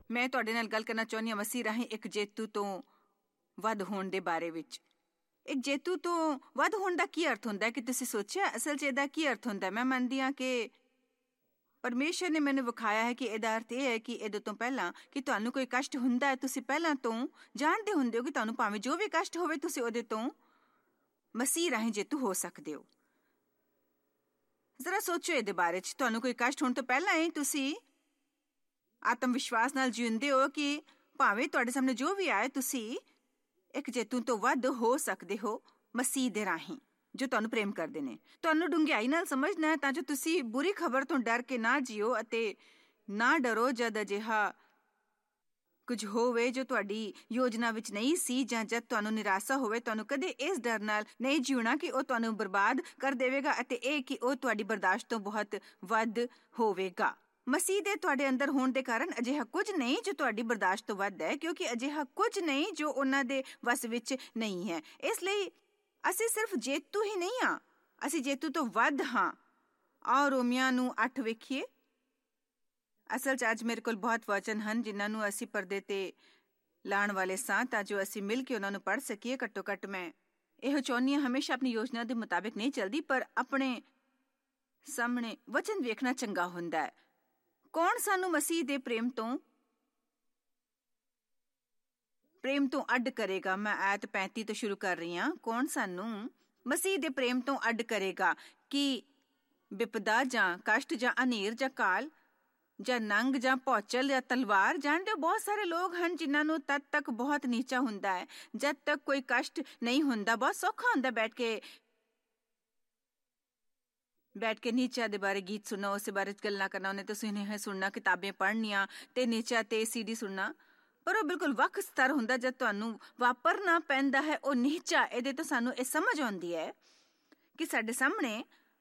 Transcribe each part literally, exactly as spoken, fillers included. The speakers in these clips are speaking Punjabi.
ਮੈਂ ਤੁਹਾਡੇ ਨਾਲ ਗੱਲ ਕਰਨਾ ਚਾਹੁੰਦੀ ਹਾਂ ਮਸੀਹ ਰਾਹੀਂ ਇੱਕ ਜੇਤੂ ਤੋਂ ਵੱਧ ਹੋਣ ਦੇ ਬਾਰੇ ਵਿੱਚ। ਇੱਕ ਜੇਤੂ ਤੋਂ ਵੱਧ ਹੋਣ ਦਾ ਕੀ ਅਰਥ ਹੁੰਦਾ ਹੈ ਕਿ ਤੁਸੀਂ ਸੋਚਿਆ? ਅਸਲ 'ਚ ਇਹਦਾ ਕੀ ਅਰਥ ਹੁੰਦਾ? ਮੈਂ ਮੰਨਦੀ ਹਾਂ ਕਿ ਪਰਮੇਸ਼ਰ ਨੇ ਮੈਨੂੰ ਵਿਖਾਇਆ ਹੈ ਕਿ ਇਹਦਾ ਅਰਥ ਇਹ ਹੈ ਕਿ ਇਹਦੇ ਤੋਂ ਪਹਿਲਾਂ ਕਿ ਤੁਹਾਨੂੰ ਕੋਈ ਕਸ਼ਟ ਹੁੰਦਾ ਹੈ, ਤੁਸੀਂ ਪਹਿਲਾਂ ਤੋਂ ਜਾਣਦੇ ਹੁੰਦੇ ਹੋ ਕਿ ਤੁਹਾਨੂੰ ਭਾਵੇਂ ਜੋ ਵੀ ਕਸ਼ਟ ਹੋਵੇ ਤੁਸੀਂ ਉਹਦੇ ਤੋਂ ਮਸੀਹ ਰਾਹੀਂ ਜੇਤੂ ਹੋ ਸਕਦੇ ਹੋ। ਜ਼ਰਾ ਸੋਚੋ ਇਹਦੇ ਬਾਰੇ 'ਚ। ਤੁਹਾਨੂੰ ਕੋਈ ਕਸ਼ਟ ਹੋਣ ਤੋਂ ਪਹਿਲਾਂ ਹੀ ਤੁਸੀਂ ਆਤਮ ਵਿਸ਼ਵਾਸ ਨਾਲ ਜਿਉਂਦੇ ਹੋ ਕਿ ਭਾਵੇਂ ਤੁਹਾਡੇ ਸਾਹਮਣੇ ਜੋ ਵੀ ਆਏ ਤੁਸੀਂ ਇੱਕ ਜੇਤੂ ਤੋਂ ਵੱਧ ਹੋ ਸਕਦੇ ਹੋ ਮਸੀਹ ਦੇ ਰਾਹੀਂ ਜੋ ਤੁਹਾਨੂੰ ਪ੍ਰੇਮ ਕਰਦੇ ਨੇ। ਤੁਹਾਨੂੰ ਡੂੰਘਾਈ ਨਾਲ ਸਮਝਣਾ ਹੈ ਤਾਂ ਜੋ ਤੁਸੀਂ ਬੁਰੀ ਖਬਰ ਤੋਂ ਡਰ ਕੇ ਨਾ ਜੀਓ ਅਤੇ ਨਾ ਡਰੋ ਜਦ ਅਜਿਹਾ ਕੁਝ ਹੋਵੇ ਜੋ ਤੁਹਾਡੀ ਯੋਜਨਾ ਵਿੱਚ ਨਹੀਂ ਸੀ, ਜਾਂ ਜਦ ਤੁਹਾਨੂੰ ਨਿਰਾਸ਼ਾ ਹੋਵੇ। ਤੁਹਾਨੂੰ ਕਦੇ ਇਸ ਡਰ ਨਾਲ ਨਹੀਂ ਜਿਉਣਾ ਕਿ ਉਹ ਤੁਹਾਨੂੰ ਬਰਬਾਦ ਕਰ ਦੇਵੇਗਾ ਅਤੇ ਇਹ ਕਿ ਉਹ ਤੁਹਾਡੀ ਬਰਦਾਸ਼ਤ ਤੋਂ ਬਹੁਤ ਵੱਧ ਹੋਵੇਗਾ। ਮਸੀਹ ਦੇ ਤੁਹਾਡੇ ਅੰਦਰ ਹੋਣ ਦੇ ਕਾਰਨ ਅਜਿਹਾ ਕੁਝ ਨਹੀਂ ਜੋ ਤੁਹਾਡੀ ਬਰਦਾਸ਼ਤ ਤੋਂ ਵੱਧ ਹੈ, ਕਿਉਂਕਿ ਅਜਿਹਾ ਕੁਝ ਨਹੀਂ ਜੋ ਉਹਨਾਂ ਦੇ ਵੱਸ ਵਿੱਚ ਨਹੀਂ ਹੈ। ਇਸ ਲਈ ਅਸੀਂ ਸਿਰਫ ਜੇਤੂ ਹੀ ਨਹੀਂ ਹਾਂ, ਅਸੀਂ ਜੇਤੂ ਤੋਂ ਵੱਧ ਹਾਂ। ਆਓ ਰੋਮੀਆਂ ਨੂੰ ਅੱਠ ਵੇਖੀਏ। ਅਸਲ 'ਚ ਅੱਜ ਮੇਰੇ ਕੋਲ ਬਹੁਤ ਵਚਨ ਹਨ ਜਿਨ੍ਹਾਂ ਨੂੰ ਅਸੀਂ ਪਰਦੇ ਤੇ ਲਾਉਣ ਵਾਲੇ ਸਾਂ ਤਾਂ ਜੋ ਅਸੀਂ ਮਿਲ ਕੇ ਉਹਨਾਂ ਨੂੰ ਪੜ੍ਹ ਸਕੀਏ। ਘੱਟੋ ਘੱਟ ਮੈਂ ਇਹੋ ਚਾਹੁੰਦੀ ਹਾਂ, ਹਮੇਸ਼ਾ ਆਪਣੀ ਯੋਜਨਾ ਦੇ ਮੁਤਾਬਿਕ ਨਹੀਂ ਚੱਲਦੀ, ਪਰ ਆਪਣੇ ਸਾਹਮਣੇ ਵਚਨ ਵੇਖਣਾ ਚੰਗਾ ਹੁੰਦਾ ਹੈ। ਕੌਣ ਸਾਨੂੰ ਮਸੀਹ ਦੇ ਪ੍ਰੇਮ ਤੋਂ ਪ੍ਰੇਮ ਤੋਂ ਅੱਡ ਕਰੇਗਾ? ਮੈਂ ਆਇਤ ਪੈਂਤੀ ਤੋਂ ਸ਼ੁਰੂ ਕਰ ਰਹੀ ਹਾਂ। ਕੌਣ ਸਾਨੂੰ ਮਸੀਹ ਦੇ ਪ੍ਰੇਮ ਤੋਂ ਅੱਡ ਕਰੇਗਾ? ਕਿ ਵਿਪਦਾ ਜਾਂ ਕਸ਼ਟ ਜਾਂ ਅਨੇਰ ਜਾਂ ਕਾਲ ਜਾਂ ਨੰਗ ਜਾਂ ਭੌਚਲ ਜਾਂ ਤਲਵਾਰ? ਜਾਣਦੇ ਹੋ ਬਹੁਤ ਸਾਰੇ ਲੋਕ ਹਨ ਜਿਨ੍ਹਾਂ ਨੂੰ ਤਦ ਤੱਕ ਬਹੁਤ ਨੀਚਾ ਹੁੰਦਾ ਹੈ ਜਦ ਤੱਕ ਕੋਈ ਕਸ਼ਟ ਨਹੀਂ ਹੁੰਦਾ। ਬਹੁਤ ਸੌਖਾ ਹੁੰਦਾ ਬੈਠ ਕੇ ਬੈਠ ਕੇ ਨੀਚਾ ਦੇ ਬਾਰੇ ਗੀਤ ਸੁਣਨਾ, ਉਸ ਬਾਰੇ ਗੱਲਾਂ ਕਰਨਾ, ਉਹਨੇ ਤੁਸੀਂ ਸੁਨੇਹੇ ਸੁਣਨਾ, ਕਿਤਾਬਾਂ ਪੜ੍ਹਨੀਆਂ ਤੇ ਨੀਚਾ ਤੇ ਸੀਡੀ ਸੁਣਨਾ। ਪਰ ਉਹ ਬਿਲਕੁਲ ਵੱਖ ਸਤਰ ਹੁੰਦਾ ਜਦ ਤੁਹਾਨੂੰ ਵਾਪਰਨਾ ਪੈਂਦਾ ਹੈ ਉਹ ਨੀਚਾ। ਇਹਦੇ ਤੋਂ ਸਾਨੂੰ ਇਹ ਸਮਝ ਆਉਂਦੀ ਹੈ ਕਿ ਸਾਡੇ ਸਾਹਮਣੇ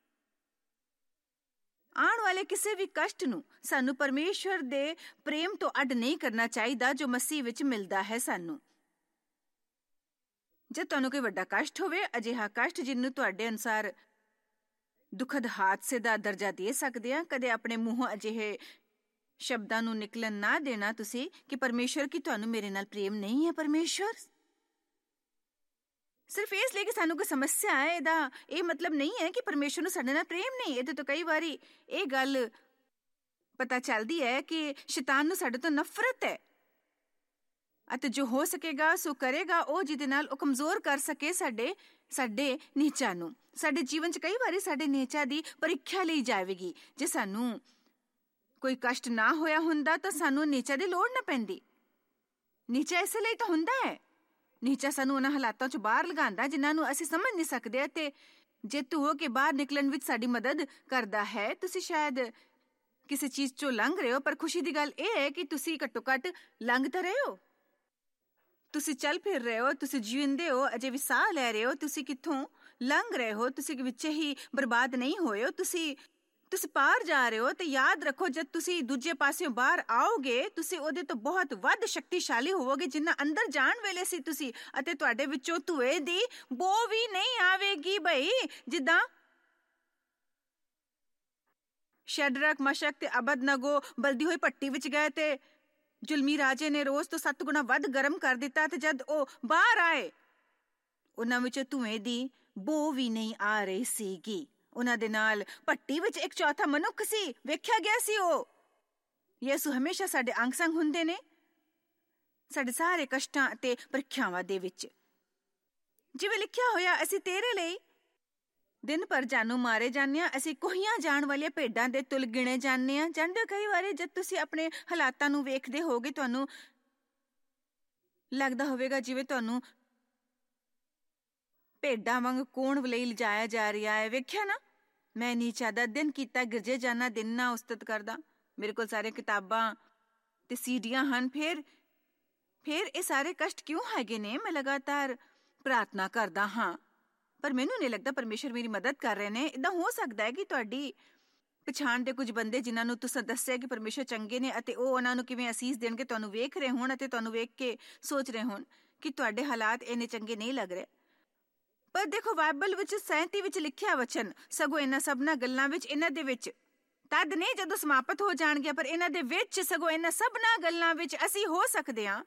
ਆਉਣ ਵਾਲੇ ਕਿਸੇ ਵੀ ਕਸ਼ਟ ਨੂੰ ਸਾਨੂੰ ਪਰਮੇਸ਼ਵਰ ਦੇ ਪ੍ਰੇਮ ਤੋਂ ਅੱਡ ਨਹੀਂ ਕਰਨਾ ਚਾਹੀਦਾ ਜੋ ਮਸੀਹ ਵਿੱਚ ਮਿਲਦਾ ਹੈ ਸਾਨੂੰ। ਜੇ ਤੁਹਾਨੂੰ ਕੋਈ ਵੱਡਾ ਕਸ਼ਟ ਹੋਵੇ, ਅਜਿਹਾ ਕਸ਼ਟ ਜਿਹਨੂੰ ਤੁਹਾਡੇ ਅਨੁਸਾਰ ਦੁਖਦ ਹਾਦਸੇ ਦਾ ਦਰਜਾ ਦੇ ਸਕਦੇ ਆ, ਕਦੇ ਆਪਣੇ ਮੂੰਹੋਂ ਅਜਿਹੇ ਸ਼ਬਦਾਂ ਨੂੰ ਨਿਕਲਣ ਨਾ ਦੇਣਾ ਤੁਸੀਂ ਕਿ ਪਰਮੇਸ਼ਵਰ ਕਿ ਤੁਹਾਨੂੰ ਮੇਰੇ ਨਾਲ ਪ੍ਰੇਮ ਨਹੀਂ ਹੈ। ਪਰਮੇਸ਼ਵਰ ਸਿਰਫ ਇਸ ਲਈ ਕਿ ਸਾਨੂੰ ਕੋਈ ਸਮੱਸਿਆ ਹੈ, ਇਹਦਾ ਇਹ ਮਤਲਬ ਨਹੀਂ ਹੈ ਕਿ ਪਰਮੇਸ਼ਵਰ ਨੂੰ ਸਾਡੇ ਨਾਲ ਪ੍ਰੇਮ ਨਹੀਂ। ਇਹਦੇ ਤੋਂ ਕਈ ਵਾਰੀ ਇਹ ਗੱਲ ਪਤਾ ਚੱਲਦੀ ਹੈ ਕਿ ਸ਼ੈਤਾਨ ਨੂੰ ਸਾਡੇ ਤੋਂ ਨਫ਼ਰਤ ਹੈ ਅਤੇ ਜੋ ਹੋ ਸਕੇਗਾ ਸੋ ਕਰੇਗਾ ਉਹ, ਜਿਹਦੇ ਨਾਲ ਉਹ ਕਮਜ਼ੋਰ ਕਰ ਸਕੇ ਸਾਡੇ ਸਾਡੇ ਨੀਚਾ ਨੂੰ। ਸਾਡੇ ਜੀਵਨ 'ਚ ਕਈ ਵਾਰੀ ਸਾਡੇ ਨੀਚਾ ਦੀ ਪ੍ਰੀਖਿਆ ਲਈ ਜਾਵੇਗੀ। ਜੇ ਸਾਨੂੰ ਕੋਈ ਕਸ਼ਟ ਨਾ ਹੋਇਆ ਹੁੰਦਾ ਤਾਂ ਸਾਨੂੰ ਨੀਚਾ ਦੀ ਲੋੜ ਨਾ ਪੈਂਦੀ। ਨੀਚਾ ਇਸੇ ਲਈ ਤਾਂ ਹੁੰਦਾ ਹੈ। ਨੀਚਾ ਸਾਨੂੰ ਉਹਨਾਂ ਹਾਲਾਤਾਂ 'ਚੋਂ ਬਾਹਰ ਲਗਾਉਂਦਾ ਜਿਨ੍ਹਾਂ ਨੂੰ ਅਸੀਂ ਸਮਝ ਨਹੀਂ ਸਕਦੇ ਅਤੇ ਜੇਤੂ ਹੋ ਕੇ ਬਾਹਰ ਨਿਕਲਣ ਵਿੱਚ ਸਾਡੀ ਮਦਦ ਕਰਦਾ ਹੈ। ਤੁਸੀਂ ਸ਼ਾਇਦ ਕਿਸੇ ਚੀਜ਼ 'ਚੋਂ ਲੰਘ ਰਹੇ ਹੋ, ਪਰ ਖੁਸ਼ੀ ਦੀ ਗੱਲ ਇਹ ਹੈ ਕਿ ਤੁਸੀਂ ਘੱਟੋ ਘੱਟ ਲੰਘ ਤਾਂ ਰਹੇ ਹੋ। ਤੁਸੀਂ ਚੱਲ ਫਿਰ ਰਹੇ ਹੋ, ਤੁਸੀਂ ਜੀਉਂਦੇ ਹੋ, ਅਜੇ ਵੀ ਸਾਹ ਲੈ ਰਹੇ ਹੋ, ਤੁਸੀਂ ਕਿੱਥੋਂ ਲੰਘ ਰਹੇ ਹੋ, ਤੁਸੀਂ ਵਿੱਚ ਹੀ ਬਰਬਾਦ ਨਹੀਂ ਹੋਏ ਹੋ, ਤੁਸੀਂ ਤੁਸੀਂ ਪਾਰ ਜਾ ਰਹੇ ਹੋ। ਤੇ ਯਾਦ ਰੱਖੋ ਜਦ ਤੁਸੀਂ ਦੂਜੇ ਪਾਸਿਓਂ ਬਾਹਰ ਆਓਗੇ ਤੁਸੀਂ ਉਹਦੇ ਤੋਂ ਬਹੁਤ ਵੱਧ ਸ਼ਕਤੀਸ਼ਾਲੀ ਹੋਵੋਗੇ ਜਿੰਨਾ ਅੰਦਰ ਜਾਣ ਵੇਲੇ ਸੀ ਤੁਸੀਂ, ਅਤੇ ਤੁਹਾਡੇ ਵਿੱਚੋਂ ਧੂਏ ਦੀ ਬੋ ਵੀ ਨਹੀਂ ਆਵੇਗੀ। ਬਈ ਜਿੱਦਾਂ ਸ਼ੈਡਰਕ, ਮਸ਼ਕ ਤੇ ਅਬਦਨਗੋ ਬਲਦੀ ਹੋਈ ਭੱਟੀ ਵਿੱਚ ਗਏ ਤੇ ਜ਼ੁਲਮੀ ਰਾਜੇ ਨੇ ਰੋਜ਼ ਤੋਂ ਸੱਤ ਗੁਣਾ ਵੱਧ ਗਰਮ ਕਰ ਦਿੱਤਾ ਤੇ ਜਦ ਉਹ ਬਾਹਰ ਆਏ ਉਹਨਾਂ ਵਿੱਚੋਂ ਧੂਏ ਦੀ ਬੋ ਵੀ ਨਹੀਂ ਆ ਰਹੀ ਸੀਗੀ। ਉਹਨਾਂ ਦੇ ਨਾਲ ਭੱਟੀ ਵਿੱਚ ਇੱਕ ਚੌਥਾ ਮਨੁੱਖ ਸੀ, ਵੇਖਿਆ ਗਿਆ ਸੀ ਉਹ। ਯਿਸੂ ਹਮੇਸ਼ਾ ਸਾਡੇ ਅੰਗ ਸੰਗ ਹੁੰਦੇ ਨੇ ਸਾਡੇ ਸਾਰੇ ਕਸ਼ਟਾਂ ਅਤੇ ਪ੍ਰੀਖਿਆਵਾਂ ਦੇ ਵਿੱਚ। ਜਿਵੇਂ ਲਿਖਿਆ ਹੋਇਆ, ਅਸੀਂ ਤੇਰੇ ਲਈ ਦਿਨ ਭਰ ਜਾਨੋਂ ਮਾਰੇ ਜਾਂਦੇ ਹਾਂ, ਅਸੀਂ ਕੋਹੀਆਂ ਜਾਣ ਵਾਲੀਆਂ ਭੇਡਾਂ ਦੇ ਤੁਲ ਗਿਣੇ ਜਾਂਦੇ ਹਾਂ। ਜਾਣਦੇ ਹੋ ਕਈ ਵਾਰੀ ਜਦ ਤੁਸੀਂ ਆਪਣੇ ਹਾਲਾਤਾਂ ਨੂੰ ਵੇਖਦੇ ਹੋਗੇ ਤੁਹਾਨੂੰ ਲੱਗਦਾ ਹੋਵੇਗਾ ਜਿਵੇਂ ਤੁਹਾਨੂੰ ਭੇਡਾਂ ਵਾਂਗ ਕੋਣ ਲਈ ਲਿਜਾਇਆ ਜਾ ਰਿਹਾ ਹੈ। ਵੇਖਿਆ ਨਾ, ਮੈਂ ਨੀਚਾ ਦਾ ਦਿਨ ਕੀਤਾ ਗਿਰਜੇ ਜਾਣਾ, ਦਿਨ ਨਾ ਉਸਤਤ ਕਰਦਾ। ਮੇਰੇ ਕੋਲ ਸਾਰੇ ਕਿਤਾਬਾਂ ਤੇ ਸੀਡੀਆਂ ਹਨ। ਫਿਰ ਫਿਰ ਇਹ ਸਾਰੇ ਕਸ਼ਟ ਕਿਉਂ ਹੈਗੇ ਨੇ? ਮੈਂ ਲਗਾਤਾਰ ਪ੍ਰਾਰਥਨਾ ਕਰਦਾ ਹਾਂ ਪਰ ਮੈਨੂੰ ਨਹੀਂ ਲੱਗਦਾ ਪਰਮੇਸ਼ਰ ਮੇਰੀ ਮਦਦ ਕਰ ਰਹੇ ਨੇ। ਏਦਾਂ ਹੋ ਸਕਦਾ ਹੈ ਕਿ ਤੁਹਾਡੀ ਪਛਾਣ ਦੇ ਕੁਝ ਬੰਦੇ ਜਿਨ੍ਹਾਂ ਨੂੰ ਤੁਸੀਂ ਦੱਸਿਆ ਕਿ ਪਰਮੇਸ਼ਰ ਚੰਗੇ ਨੇ ਅਤੇ ਉਹ ਉਹਨਾਂ ਨੂੰ ਕਿਵੇਂ ਅਸੀਸ ਦੇਣਗੇ ਤੁਹਾਨੂੰ ਵੇਖ ਰਹੇ ਹੋਣ ਅਤੇ ਤੁਹਾਨੂੰ ਵੇਖ ਕੇ ਸੋਚ ਰਹੇ ਹੋਣ ਕਿ ਤੁਹਾਡੇ ਹਾਲਾਤ ਇੰਨੇ ਚੰਗੇ ਨਹੀਂ ਲੱਗ ਰਹੇ। ਪਰ ਦੇਖੋ ਬਾਈਬਲ ਵਿੱਚ ਸੈਂਤੀ ਵਿੱਚ ਲਿਖਿਆ ਵਚਨ ਸਗੋਂ ਇਹਨਾਂ ਸਭਨਾਂ ਗੱਲਾਂ ਵਿੱਚ ਇਹਨਾਂ ਦੇ ਵਿੱਚ ਤਦ ਨਹੀਂ ਜਦੋਂ ਸਮਾਪਤ ਹੋ ਜਾਣਗੇ, ਪਰ ਇਹਨਾਂ ਦੇ ਵਿੱਚ ਸਗੋਂ ਇਹਨਾਂ ਸਭਨਾਂ ਗੱਲਾਂ ਵਿੱਚ ਅਸੀਂ ਹੋ ਸਕਦੇ ਹਾਂ,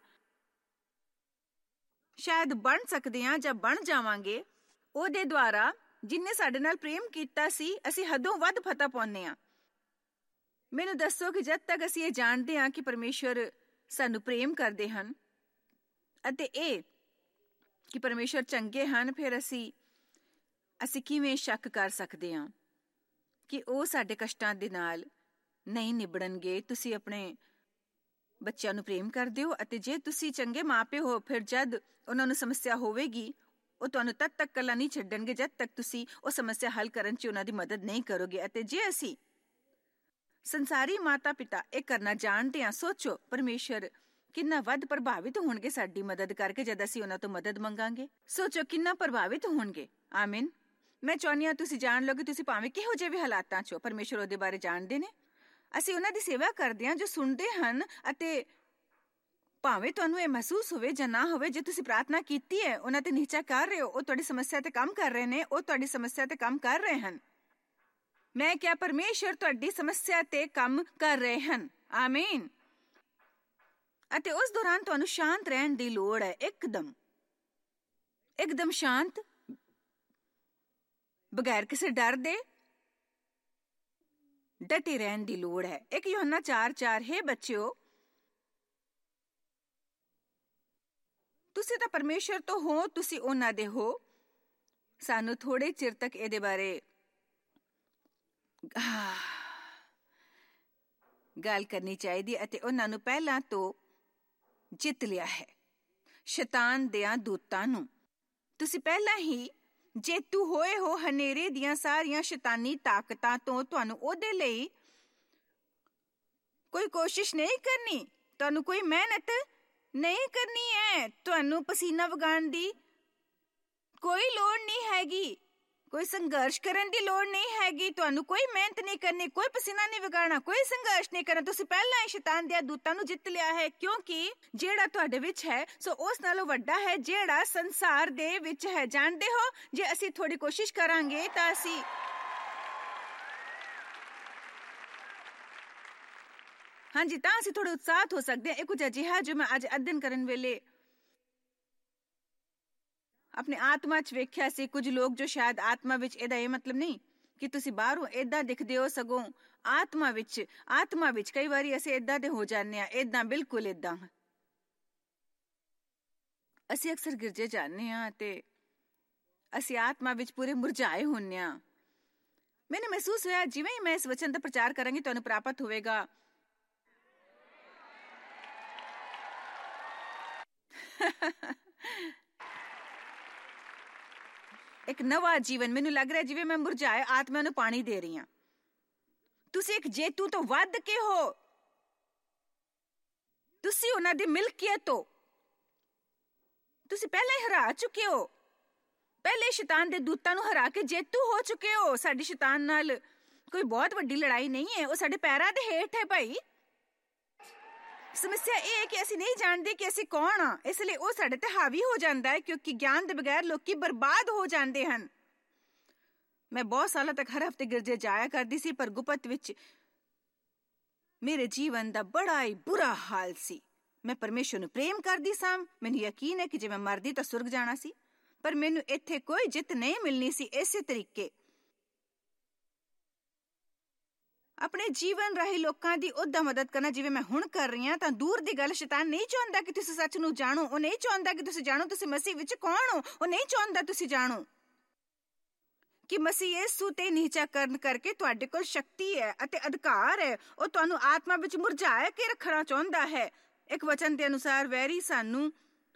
ਸ਼ਾਇਦ ਬਣ ਸਕਦੇ ਹਾਂ ਜਾਂ ਬਣ ਜਾਵਾਂਗੇ ਉਹਦੇ ਦੁਆਰਾ ਜਿਨਨੇ ਸਾਡੇ ਨਾਲ ਪ੍ਰੇਮ ਕੀਤਾ ਸੀ। ਅਸੀਂ ਹੱਦੋਂ ਵੱਧ ਫਤਹ ਪਾਉਂਦੇ ਹਾਂ। ਮੈਨੂੰ ਦੱਸੋ ਕਿ ਜਦ ਤੱਕ ਅਸੀਂ ਇਹ ਜਾਣਦੇ ਹਾਂ ਕਿ ਪਰਮੇਸ਼ਵਰ ਸਾਨੂੰ ਪ੍ਰੇਮ ਕਰਦੇ ਹਨ ਅਤੇ ਇਹ ਕਿ ਪਰਮੇਸ਼ਵਰ ਚੰਗੇ ਹਨ, ਫਿਰ ਅਸੀਂ ਅਸੀਂ ਕਿਵੇਂ ਸ਼ੱਕ ਕਰ ਸਕਦੇ ਹਾਂ ਕਿ ਉਹ ਸਾਡੇ ਕਸ਼ਟਾਂ ਦੇ ਨਾਲ ਨਹੀਂ ਨਿਬੜਨਗੇ। ਤੁਸੀਂ ਆਪਣੇ ਬੱਚਿਆਂ ਨੂੰ ਪ੍ਰੇਮ ਕਰਦੇ ਹੋ ਅਤੇ ਜੇ ਤੁਸੀਂ ਚੰਗੇ ਮਾਪੇ ਹੋ, ਫਿਰ ਜਦ ਉਹਨਾਂ ਨੂੰ ਸਮੱਸਿਆ ਹੋਵੇਗੀ ਉਹ ਤੁਹਾਨੂੰ ਤਦ ਤੱਕ ਇਕੱਲਾ ਨਹੀਂ ਛੱਡਣਗੇ ਜਦ ਤੱਕ ਤੁਸੀਂ ਉਹ ਸਮੱਸਿਆ ਹੱਲ ਕਰਨ 'ਚ ਉਹਨਾਂ ਦੀ ਮਦਦ ਨਹੀਂ ਕਰੋਗੇ। ਅਤੇ ਜੇ ਅਸੀਂ ਸੰਸਾਰੀ ਮਾਤਾ ਪਿਤਾ ਇਹ ਕਰਨਾ ਜਾਣਦੇ ਹਾਂ, ਸੋਚੋ ਪਰਮੇਸ਼ਵਰ ਕਿੰਨਾ ਵੱਧ ਪ੍ਰਭਾਵਿਤ ਹੋਣਗੇ ਸਾਡੀ ਮਦਦ ਕਰਕੇ ਜਦ ਅਸੀਂ ਉਹਨਾਂ ਤੋਂ ਮਦਦ ਮੰਗਾਂਗੇ। ਸੋਚੋ ਕਿੰਨਾ ਪ੍ਰਭਾਵਿਤ ਹੋਣਗੇ। ਆਮੀਨ। ਮੈਂ ਚਾਹੁੰਦੀ ਹਾਂ ਤੁਸੀਂ ਜਾਣ ਲਓ ਕਿ ਤੁਸੀਂ ਭਾਵੇਂ ਕਿਹੋ ਜਿਹੇ ਵੀ ਹਾਲਾਤਾਂ 'ਚ ਹੋ, ਪਰਮੇਸ਼ਵਰ ਉਹਦੇ ਬਾਰੇ ਜਾਣਦੇ ਨੇ। ਅਸੀਂ ਉਹਨਾਂ ਦੀ ਸੇਵਾ ਕਰਦੇ ਹਾਂ ਜੋ ਸੁਣਦੇ ਹਨ ਅਤੇ ਭਾਵੇਂ ਤੁਹਾਨੂੰ ਇਹ ਮਹਿਸੂਸ ਹੋਵੇ ਜਾਂ ਨਾ ਹੋਵੇ, ਜੇ ਤੁਸੀਂ ਪ੍ਰਾਰਥਨਾ ਕੀਤੀ ਹੈ, ਉਹਨਾਂ ਤੇ ਨੀਚਾ ਕਰ ਰਹੇ ਹੋ, ਉਹ ਤੁਹਾਡੀ ਸਮੱਸਿਆ ਤੇ ਕੰਮ ਕਰ ਰਹੇ ਨੇ, ਉਹ ਤੁਹਾਡੀ ਸਮੱਸਿਆ ਤੇ ਕੰਮ ਕਰ ਰਹੇ ਹਨ। ਮੈਂ ਕਿਹਾ ਪਰਮੇਸ਼ਵਰ ਤੁਹਾਡੀ ਸਮੱਸਿਆ ਤੇ ਕੰਮ ਕਰ ਰਹੇ ਹਨ। ਆਮੀਨ। ਅਤੇ ਉਸ ਦੌਰਾਨ ਤੁਹਾਨੂੰ ਸ਼ਾਂਤ ਰਹਿਣ ਦੀ ਲੋੜ ਹੈ। ਇੱਕਦਮ ਇੱਕਦਮ ਸ਼ਾਂਤ, ਬਗੈਰ ਕਿਸੇ ਡਰ ਦੇ ਡਟੇ ਰਹਿਣ ਦੀ ਲੋੜ ਹੈ। ਇੱਕ ਯੋਹੰਨਾ ਚਾਰ ਚਾਰ, ਹੇ ਬੱਚਿਓ, ਤੁਸੀਂ ਤਾਂ ਪਰਮੇਸ਼ਵਰ ਤੋਂ ਹੋ, ਤੁਸੀਂ ਉਹਨਾਂ ਦੇ ਹੋ। ਸਾਨੂੰ ਥੋੜੇ ਚਿਰ ਤੱਕ ਇਹਦੇ ਬਾਰੇ ਗੱਲ ਕਰਨੀ ਚਾਹੀਦੀ ਅਤੇ ਉਹਨਾਂ ਨੂੰ ਪਹਿਲਾਂ ਤੋਂ ਜਿੱਤ ਲਿਆ ਹੈ, ਸ਼ੈਤਾਨ ਦਿਆਂ ਦੂਤਾਂ ਨੂੰ। ਤੁਸੀਂ ਪਹਿਲਾਂ ਹੀ ਜੇਤੂ ਹੋਏ ਹੋ ਹਨੇਰੇ ਦੀਆਂ ਸਾਰੀਆਂ ਸ਼ੈਤਾਨੀ ਤਾਕਤਾਂ ਤੋਂ। ਤੁਹਾਨੂੰ ਉਹਦੇ ਲਈ ਕੋਈ ਕੋਸ਼ਿਸ਼ ਨਹੀਂ ਕਰਨੀ, ਤੁਹਾਨੂੰ ਕੋਈ ਮਿਹਨਤ ਨਹੀਂ ਕਰਨੀ ਹੈ, ਤੁਹਾਨੂੰ ਪਸੀਨਾ ਵਗਾਉਣ ਦੀ ਕੋਈ ਲੋੜ ਨਹੀਂ ਹੈਗੀ, ਕੋਈ ਸੰਘਰਸ਼ ਕਰਨ ਦੀ ਲੋੜ ਨਹੀਂ ਹੈਗੀ, ਤੁਹਾਨੂੰ ਕੋਈ ਮਿਹਨਤ ਨਹੀਂ ਕਰਨੀ, ਕੋਈ ਪਸੀਨਾ ਨਹੀਂ ਵਗਾਉਣਾ, ਕੋਈ ਸੰਘਰਸ਼ ਨਹੀਂ ਕਰਨਾ। ਤੁਸੀਂ ਪਹਿਲਾਂ ਹੀ ਸ਼ੈਤਾਨ ਦੇ ਦੂਤਾਂ ਨੂੰ ਜਿੱਤ ਲਿਆ ਹੈ, ਕਿਉਂਕਿ ਜਿਹੜਾ ਤੁਹਾਡੇ ਵਿੱਚ ਹੈ ਸੋ ਉਸ ਨਾਲੋਂ ਵੱਡਾ ਹੈ ਜਿਹੜਾ ਸੰਸਾਰ ਦੇ ਵਿੱਚ ਹੈ। ਜਾਣਦੇ ਹੋ, ਜੇ ਅਸੀਂ ਥੋੜੀ ਕੋਸ਼ਿਸ਼ ਕਰਾਂਗੇ ਤਾਂ ਅਸੀਂ ਹਾਂਜੀ ਤਾਂ ਅਸੀਂ ਥੋੜੇ ਉਤਸ਼ਾਹਤ ਹੋ ਸਕਦੇ ਹਾਂ। ਇਹ ਕੁਝ ਅਜਿਹਾ ਜੋ ਮੈਂ ਅੱਜ ਅਧਿਐਨ ਕਰਨ ਵੇਲੇ ਆਪਣੇ ਆਤਮਾ 'ਚ ਵੇਖਿਆ ਸੀ। ਕੁਝ ਲੋਕ ਜੋ ਸ਼ਾਇਦ ਆਤਮਾ ਵਿੱਚ, ਇਹਦਾ ਇਹ ਮਤਲਬ ਨਹੀਂ ਕਿ ਤੁਸੀਂ ਬਾਹਰੋਂ ਏਦਾਂ ਦਿਖਦੇ ਹੋ, ਸਗੋਂ ਆਤਮਾ ਵਿੱਚ ਆਤਮਾ ਵਿੱਚ ਕਈ ਵਾਰੀ ਅਸੀਂ ਏਦਾਂ ਦੇ ਹੋ ਜਾਂਦੇ ਹਾਂ, ਏਦਾਂ ਬਿਲਕੁਲ ਏਦਾਂ। ਅਸੀਂ ਅਕਸਰ ਗਿਰਜੇ ਜਾਂਦੇ ਹਾਂ ਅਤੇ ਅਸੀਂ ਆਤਮਾ ਵਿੱਚ ਪੂਰੇ ਮੁਰਝਾਏ ਹੁੰਦੇ ਹਾਂ। ਮੈਨੂੰ ਮਹਿਸੂਸ ਹੋਇਆ ਜਿਵੇਂ ਹੀ ਮੈਂ ਇਸ ਵਚਨ ਦਾ ਪ੍ਰਚਾਰ ਕਰਾਂਗੀ ਤੁਹਾਨੂੰ ਪ੍ਰਾਪਤ ਹੋਵੇਗਾ ਇੱਕ ਨਵਾਂ ਜੀਵਨ। ਮੈਨੂੰ ਲੱਗ ਰਿਹਾ ਜਿਵੇਂ ਮੈਂ ਮੁਰਝਾਏ ਆਤਮਾ ਨੂੰ ਪਾਣੀ ਦੇ ਰਹੀ ਹਾਂ। ਤੁਸੀਂ ਇੱਕ ਜੇਤੂ ਤੋਂ ਵੱਧ ਕੇ ਹੋ, ਤੁਸੀਂ ਉਹਨਾਂ ਦੀ ਮਿਲਕੀਅਤ ਹੋ, ਤੁਸੀਂ ਪਹਿਲਾਂ ਹੀ ਹਰਾ ਚੁੱਕੇ ਹੋ, ਪਹਿਲੇ ਸ਼ੈਤਾਨ ਦੇ ਦੂਤਾਂ ਨੂੰ ਹਰਾ ਕੇ ਜੇਤੂ ਹੋ ਚੁੱਕੇ ਹੋ। ਸਾਡੀ ਸ਼ੈਤਾਨ ਨਾਲ ਕੋਈ ਬਹੁਤ ਵੱਡੀ ਲੜਾਈ ਨਹੀਂ ਹੈ, ਉਹ ਸਾਡੇ ਪੈਰਾਂ ਦੇ ਹੇਠ ਹੈ ਭਾਈ। ਸਮੱਸਿਆ ਇਹ ਹੈ ਕਿ ਅਸੀਂ ਨਹੀਂ ਜਾਣਦੇ ਕਿ ਅਸੀਂ ਕੌਣ ਹਾਂ, ਇਸ ਲਈ ਉਹ ਸਾਡੇ ਤੇ ਹਾਵੀ ਹੋ ਜਾਂਦਾ ਹੈ, ਕਿਉਂਕਿ ਗਿਆਨ ਦੇ ਬਗੈਰ ਲੋਕੀ ਬਰਬਾਦ ਹੋ ਜਾਂਦੇ ਹਨ। ਮੈਂ ਬਹੁਤ ਸਾਲਾਂ ਤੱਕ ਹਰ ਹਫ਼ਤੇ ਗਿਰਜੇ ਜਾਇਆ ਕਰਦੀ ਸੀ, ਪਰ ਗੁਪਤ ਵਿੱਚ ਮੇਰੇ ਜੀਵਨ ਦਾ ਬੜਾ ਹੀ ਬੁਰਾ ਹਾਲ ਸੀ। ਮੈਂ ਪਰਮੇਸ਼ਵਰ ਨੂੰ ਪ੍ਰੇਮ ਕਰਦੀ ਸਾਂ, ਮੈਨੂੰ ਯਕੀਨ ਹੈ ਕਿ ਜੇ ਮੈਂ ਮਰਦੀ ਤਾਂ ਸੁਰਗ ਜਾਣਾ ਸੀ, ਪਰ ਮੈਨੂੰ ਇੱਥੇ ਕੋਈ ਜਿੱਤ ਨਹੀਂ ਮਿਲਣੀ ਸੀ। ਇਸੇ ਤਰੀਕੇ ਆਪਣੇ ਜੀਵਨ ਰਾਹੀਂ ਲੋਕਾਂ ਦੀ ਉਦਾਂ ਮਦਦ ਕਰਨਾ ਜਿਵੇਂ ਮੈਂ ਹੁਣ ਕਰ ਰਹੀ ਹਾਂ, ਤਾਂ ਦੂਰ ਦੀ ਗੱਲ, ਸ਼ੈਤਾਨ ਨਹੀਂ ਚਾਹੁੰਦਾ ਕਿ ਤੁਸੀਂ ਸੱਚ ਨੂੰ ਜਾਣੋ। ਉਹ ਨਹੀਂ ਚਾਹੁੰਦਾ ਕਿ ਤੁਸੀਂ ਜਾਣੋ ਤੁਸੀਂ ਮਸੀਹ ਵਿੱਚ ਕੌਣ ਹੋ। ਉਹ ਨਹੀਂ ਚਾਹੁੰਦਾ ਤੁਸੀਂ ਜਾਣੋ ਕਿ ਮਸੀਹ ਯਿਸੂ ਤੇ ਨੀਚਾ ਕਰਨ ਕਰਕੇ ਤੁਹਾਡੇ ਕੋਲ ਸ਼ਕਤੀ ਹੈ ਅਤੇ ਅਧਿਕਾਰ ਹੈ। ਉਹ ਤੁਹਾਨੂੰ ਆਤਮਾ ਵਿੱਚ ਮੁਰਝਾਇਆ ਕੇ ਰੱਖਣਾ ਚਾਹੁੰਦਾ ਹੈ। ਇੱਕ ਵਚਨ ਦੇ ਅਨੁਸਾਰ ਵੈਰੀ ਸਾਨੂੰ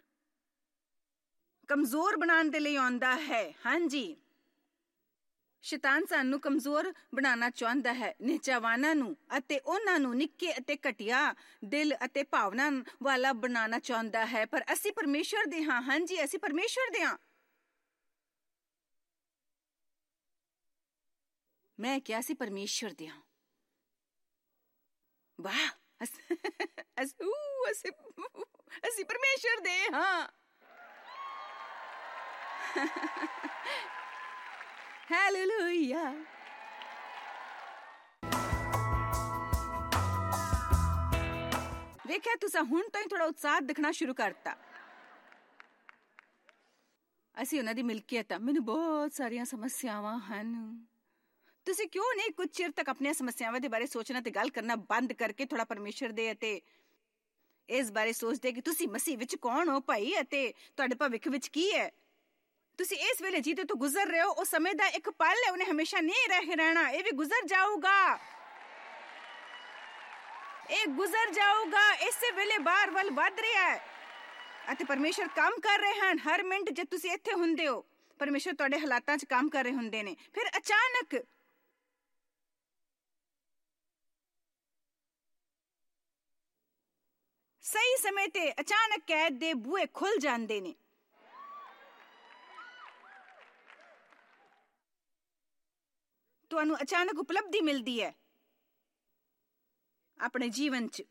ਕਮਜ਼ੋਰ ਬਣਾਉਣ ਦੇ ਲਈ ਆਉਂਦਾ ਹੈ। ਹਾਂਜੀ, ਸ਼ੈਤਾਨ ਸਾਨੂੰ ਕਮਜ਼ੋਰ ਬਣਾਉਣਾ ਚਾਹੁੰਦਾ ਹੈ, ਨਿਚਾਵਾਨਾਂ ਨੂੰ, ਅਤੇ ਉਹਨਾਂ ਨੂੰ ਨਿੱਕੇ ਅਤੇ ਘਟੀਆ ਦਿਲ ਅਤੇ ਭਾਵਨਾ ਵਾਲਾ ਬਣਾਉਣਾ ਚਾਹੁੰਦਾ ਹੈ। ਪਰ ਅਸੀਂ ਪਰਮੇਸ਼ਵਰ ਦੇ ਹਾਂ। ਹਾਂਜੀ, ਅਸੀਂ ਪਰਮੇਸ਼ਵਰ ਦੇ ਹਾਂ। ਮੈਂ ਕਿਹਾ ਸੀ ਪਰਮੇਸ਼ਵਰ ਦੇ ਹਾਂ। ਵਾਹ, ਅਸੀਂ ਪਰਮੇਸ਼ਵਰ ਦੇ ਹਾਂ। ਹਾਲੇਲੂਇਆ। ਵੇਖਿਆ ਤੁਸੀਂ ਹੁਣ ਤੋਂ ਹੀ ਥੋੜਾ ਉਤਸ਼ਾਹ ਦਿਖਣਾ ਸ਼ੁਰੂ ਕਰਤਾ। ਅਸੀਂ ਉਹਨਾਂ ਦੀ ਮਿਲਕੀਅਤ ਆ। ਮੈਨੂੰ ਬਹੁਤ ਸਾਰੀਆਂ ਸਮੱਸਿਆਵਾਂ ਹਨ। ਤੁਸੀਂ ਕਿਉਂ ਨਹੀਂ ਕੁਝ ਚਿਰ ਤੱਕ ਆਪਣੀਆਂ ਸਮੱਸਿਆਵਾਂ ਦੇ ਬਾਰੇ ਸੋਚਣਾ ਤੇ ਗੱਲ ਕਰਨਾ ਬੰਦ ਕਰਕੇ ਥੋੜਾ ਪਰਮੇਸ਼ਰ ਦੇ ਅਤੇ ਇਸ ਬਾਰੇ ਸੋਚਦੇ ਕਿ ਤੁਸੀਂ ਮਸੀਹ ਵਿੱਚ ਕੌਣ ਹੋ ਭਾਈ ਅਤੇ ਤੁਹਾਡੇ ਭਵਿੱਖ ਵਿੱਚ ਕੀ ਹੈ। ਤੁਸੀਂ ਇਸ ਵੇਲੇ ਜਿਹਦੇ ਤੋਂ ਗੁਜ਼ਰ ਰਹੇ ਹੋ ਉਹ ਸਮੇਂ ਦਾ ਇੱਕ ਪਲ ਹੈ, ਉਹਨੇ ਹਮੇਸ਼ਾ ਨਹੀਂ ਰਹਿ ਰਹਿਣਾ। ਇਹ ਵੀ ਗੁਜ਼ਰ ਜਾਊਗਾ, ਇਹ ਗੁਜ਼ਰ ਜਾਊਗਾ। ਇਸੇ ਵੇਲੇ ਬਾਹਰ ਵੱਲ ਵੱਧ ਰਿਹਾ ਹੈ ਅਤੇ ਪਰਮੇਸ਼ਰ ਕੰਮ ਕਰ ਰਹੇ ਹਨ। ਹਰ ਮਿੰਟ ਜੇ ਤੁਸੀਂ ਇੱਥੇ ਹੁੰਦੇ ਹੋ, ਪਰਮੇਸ਼ਰ ਤੁਹਾਡੇ ਹਾਲਾਤਾਂ 'ਚ ਕੰਮ ਕਰ ਰਹੇ ਹੁੰਦੇ ਨੇ। ਫਿਰ ਅਚਾਨਕ ਸਹੀ ਸਮੇਂ ਤੇ ਅਚਾਨਕ ਕੈਦ ਦੇ ਬੂਹੇ ਖੁੱਲ ਜਾਂਦੇ ਨੇ। ਤੁਹਾਨੂੰ ਅਚਾਨਕ ਉਪਲਬਧੀ ਮਿਲਦੀ ਹੈ ਆਪਣੇ ਜੀਵਨ 'ਚ।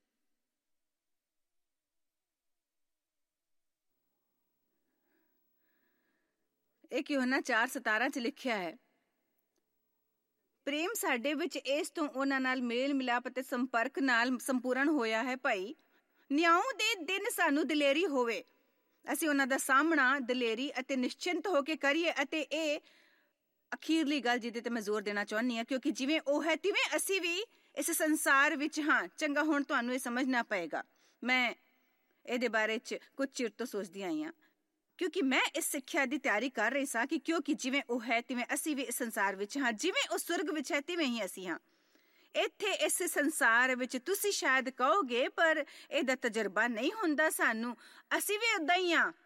ਇਹ यूहन्ना ਚਾਰ ਸਤਾਰਾਂ 'ਚ ਲਿਖਿਆ ਹੈ, ਪ੍ਰੇਮ ਸਾਡੇ ਵਿੱਚ ਇਸ ਤੋਂ ਉਹਨਾਂ ਨਾਲ ਮੇਲ ਮਿਲਾਪ ਅਤੇ ਸੰਪਰਕ ਨਾਲ ਸੰਪੂਰਨ ਹੋਇਆ ਹੈ ਭਾਈ। ਨਿਆਉ ਦੇ ਦਿਨ ਸਾਨੂੰ ਦਲੇਰੀ ਹੋਵੇ, ਅਸੀਂ ਉਹਨਾਂ ਦਾ ਸਾਹਮਣਾ ਦਲੇਰੀ ਅਤੇ ਨਿਸ਼ਚਿੰਤ ਹੋ ਕੇ ਕਰੀਏ। ਅਤੇ ਇਹ ਅਖੀਰਲੀ ਗੱਲ ਜਿਹਦੇ ਤੇ ਮੈਂ ਜ਼ੋਰ ਦੇਣਾ ਚਾਹੁੰਦੀ ਹਾਂ, ਕਿਉਂਕਿ ਜਿਵੇਂ ਉਹ ਹੈ ਤਿਵੇਂ ਅਸੀਂ ਵੀ ਇਸ ਸੰਸਾਰ ਵਿੱਚ ਹਾਂ। ਚੰਗਾ, ਹੁਣ ਤੁਹਾਨੂੰ ਇਹ ਸਮਝਣਾ ਪਏਗਾ। ਮੈਂ ਇਹਦੇ ਬਾਰੇ 'ਚ ਕੁਝ ਚਿਰ ਤੋਂ ਸੋਚਦੀ ਆਈ ਹਾਂ, ਕਿਉਂਕਿ ਮੈਂ ਇਸ ਸਿੱਖਿਆ ਦੀ ਤਿਆਰੀ ਕਰ ਰਹੀ ਸਾਂ ਕਿ ਕਿਉਂਕਿ ਜਿਵੇਂ ਉਹ ਹੈ ਤਿਵੇਂ ਅਸੀਂ ਵੀ ਇਸ ਸੰਸਾਰ ਵਿੱਚ ਹਾਂ। ਜਿਵੇਂ ਉਹ ਸੁਰਗ ਵਿੱਚ ਹੈ ਤਿਵੇਂ ਹੀ ਅਸੀਂ ਹਾਂ ਇੱਥੇ ਇਸ ਸੰਸਾਰ ਵਿੱਚ। ਤੁਸੀਂ ਸ਼ਾਇਦ ਕਹੋਗੇ ਪਰ ਇਹਦਾ ਤਜਰਬਾ ਨਹੀਂ ਹੁੰਦਾ ਸਾਨੂੰ, ਅਸੀਂ ਵੀ ਓਦਾਂ ਹੀ ਹਾਂ।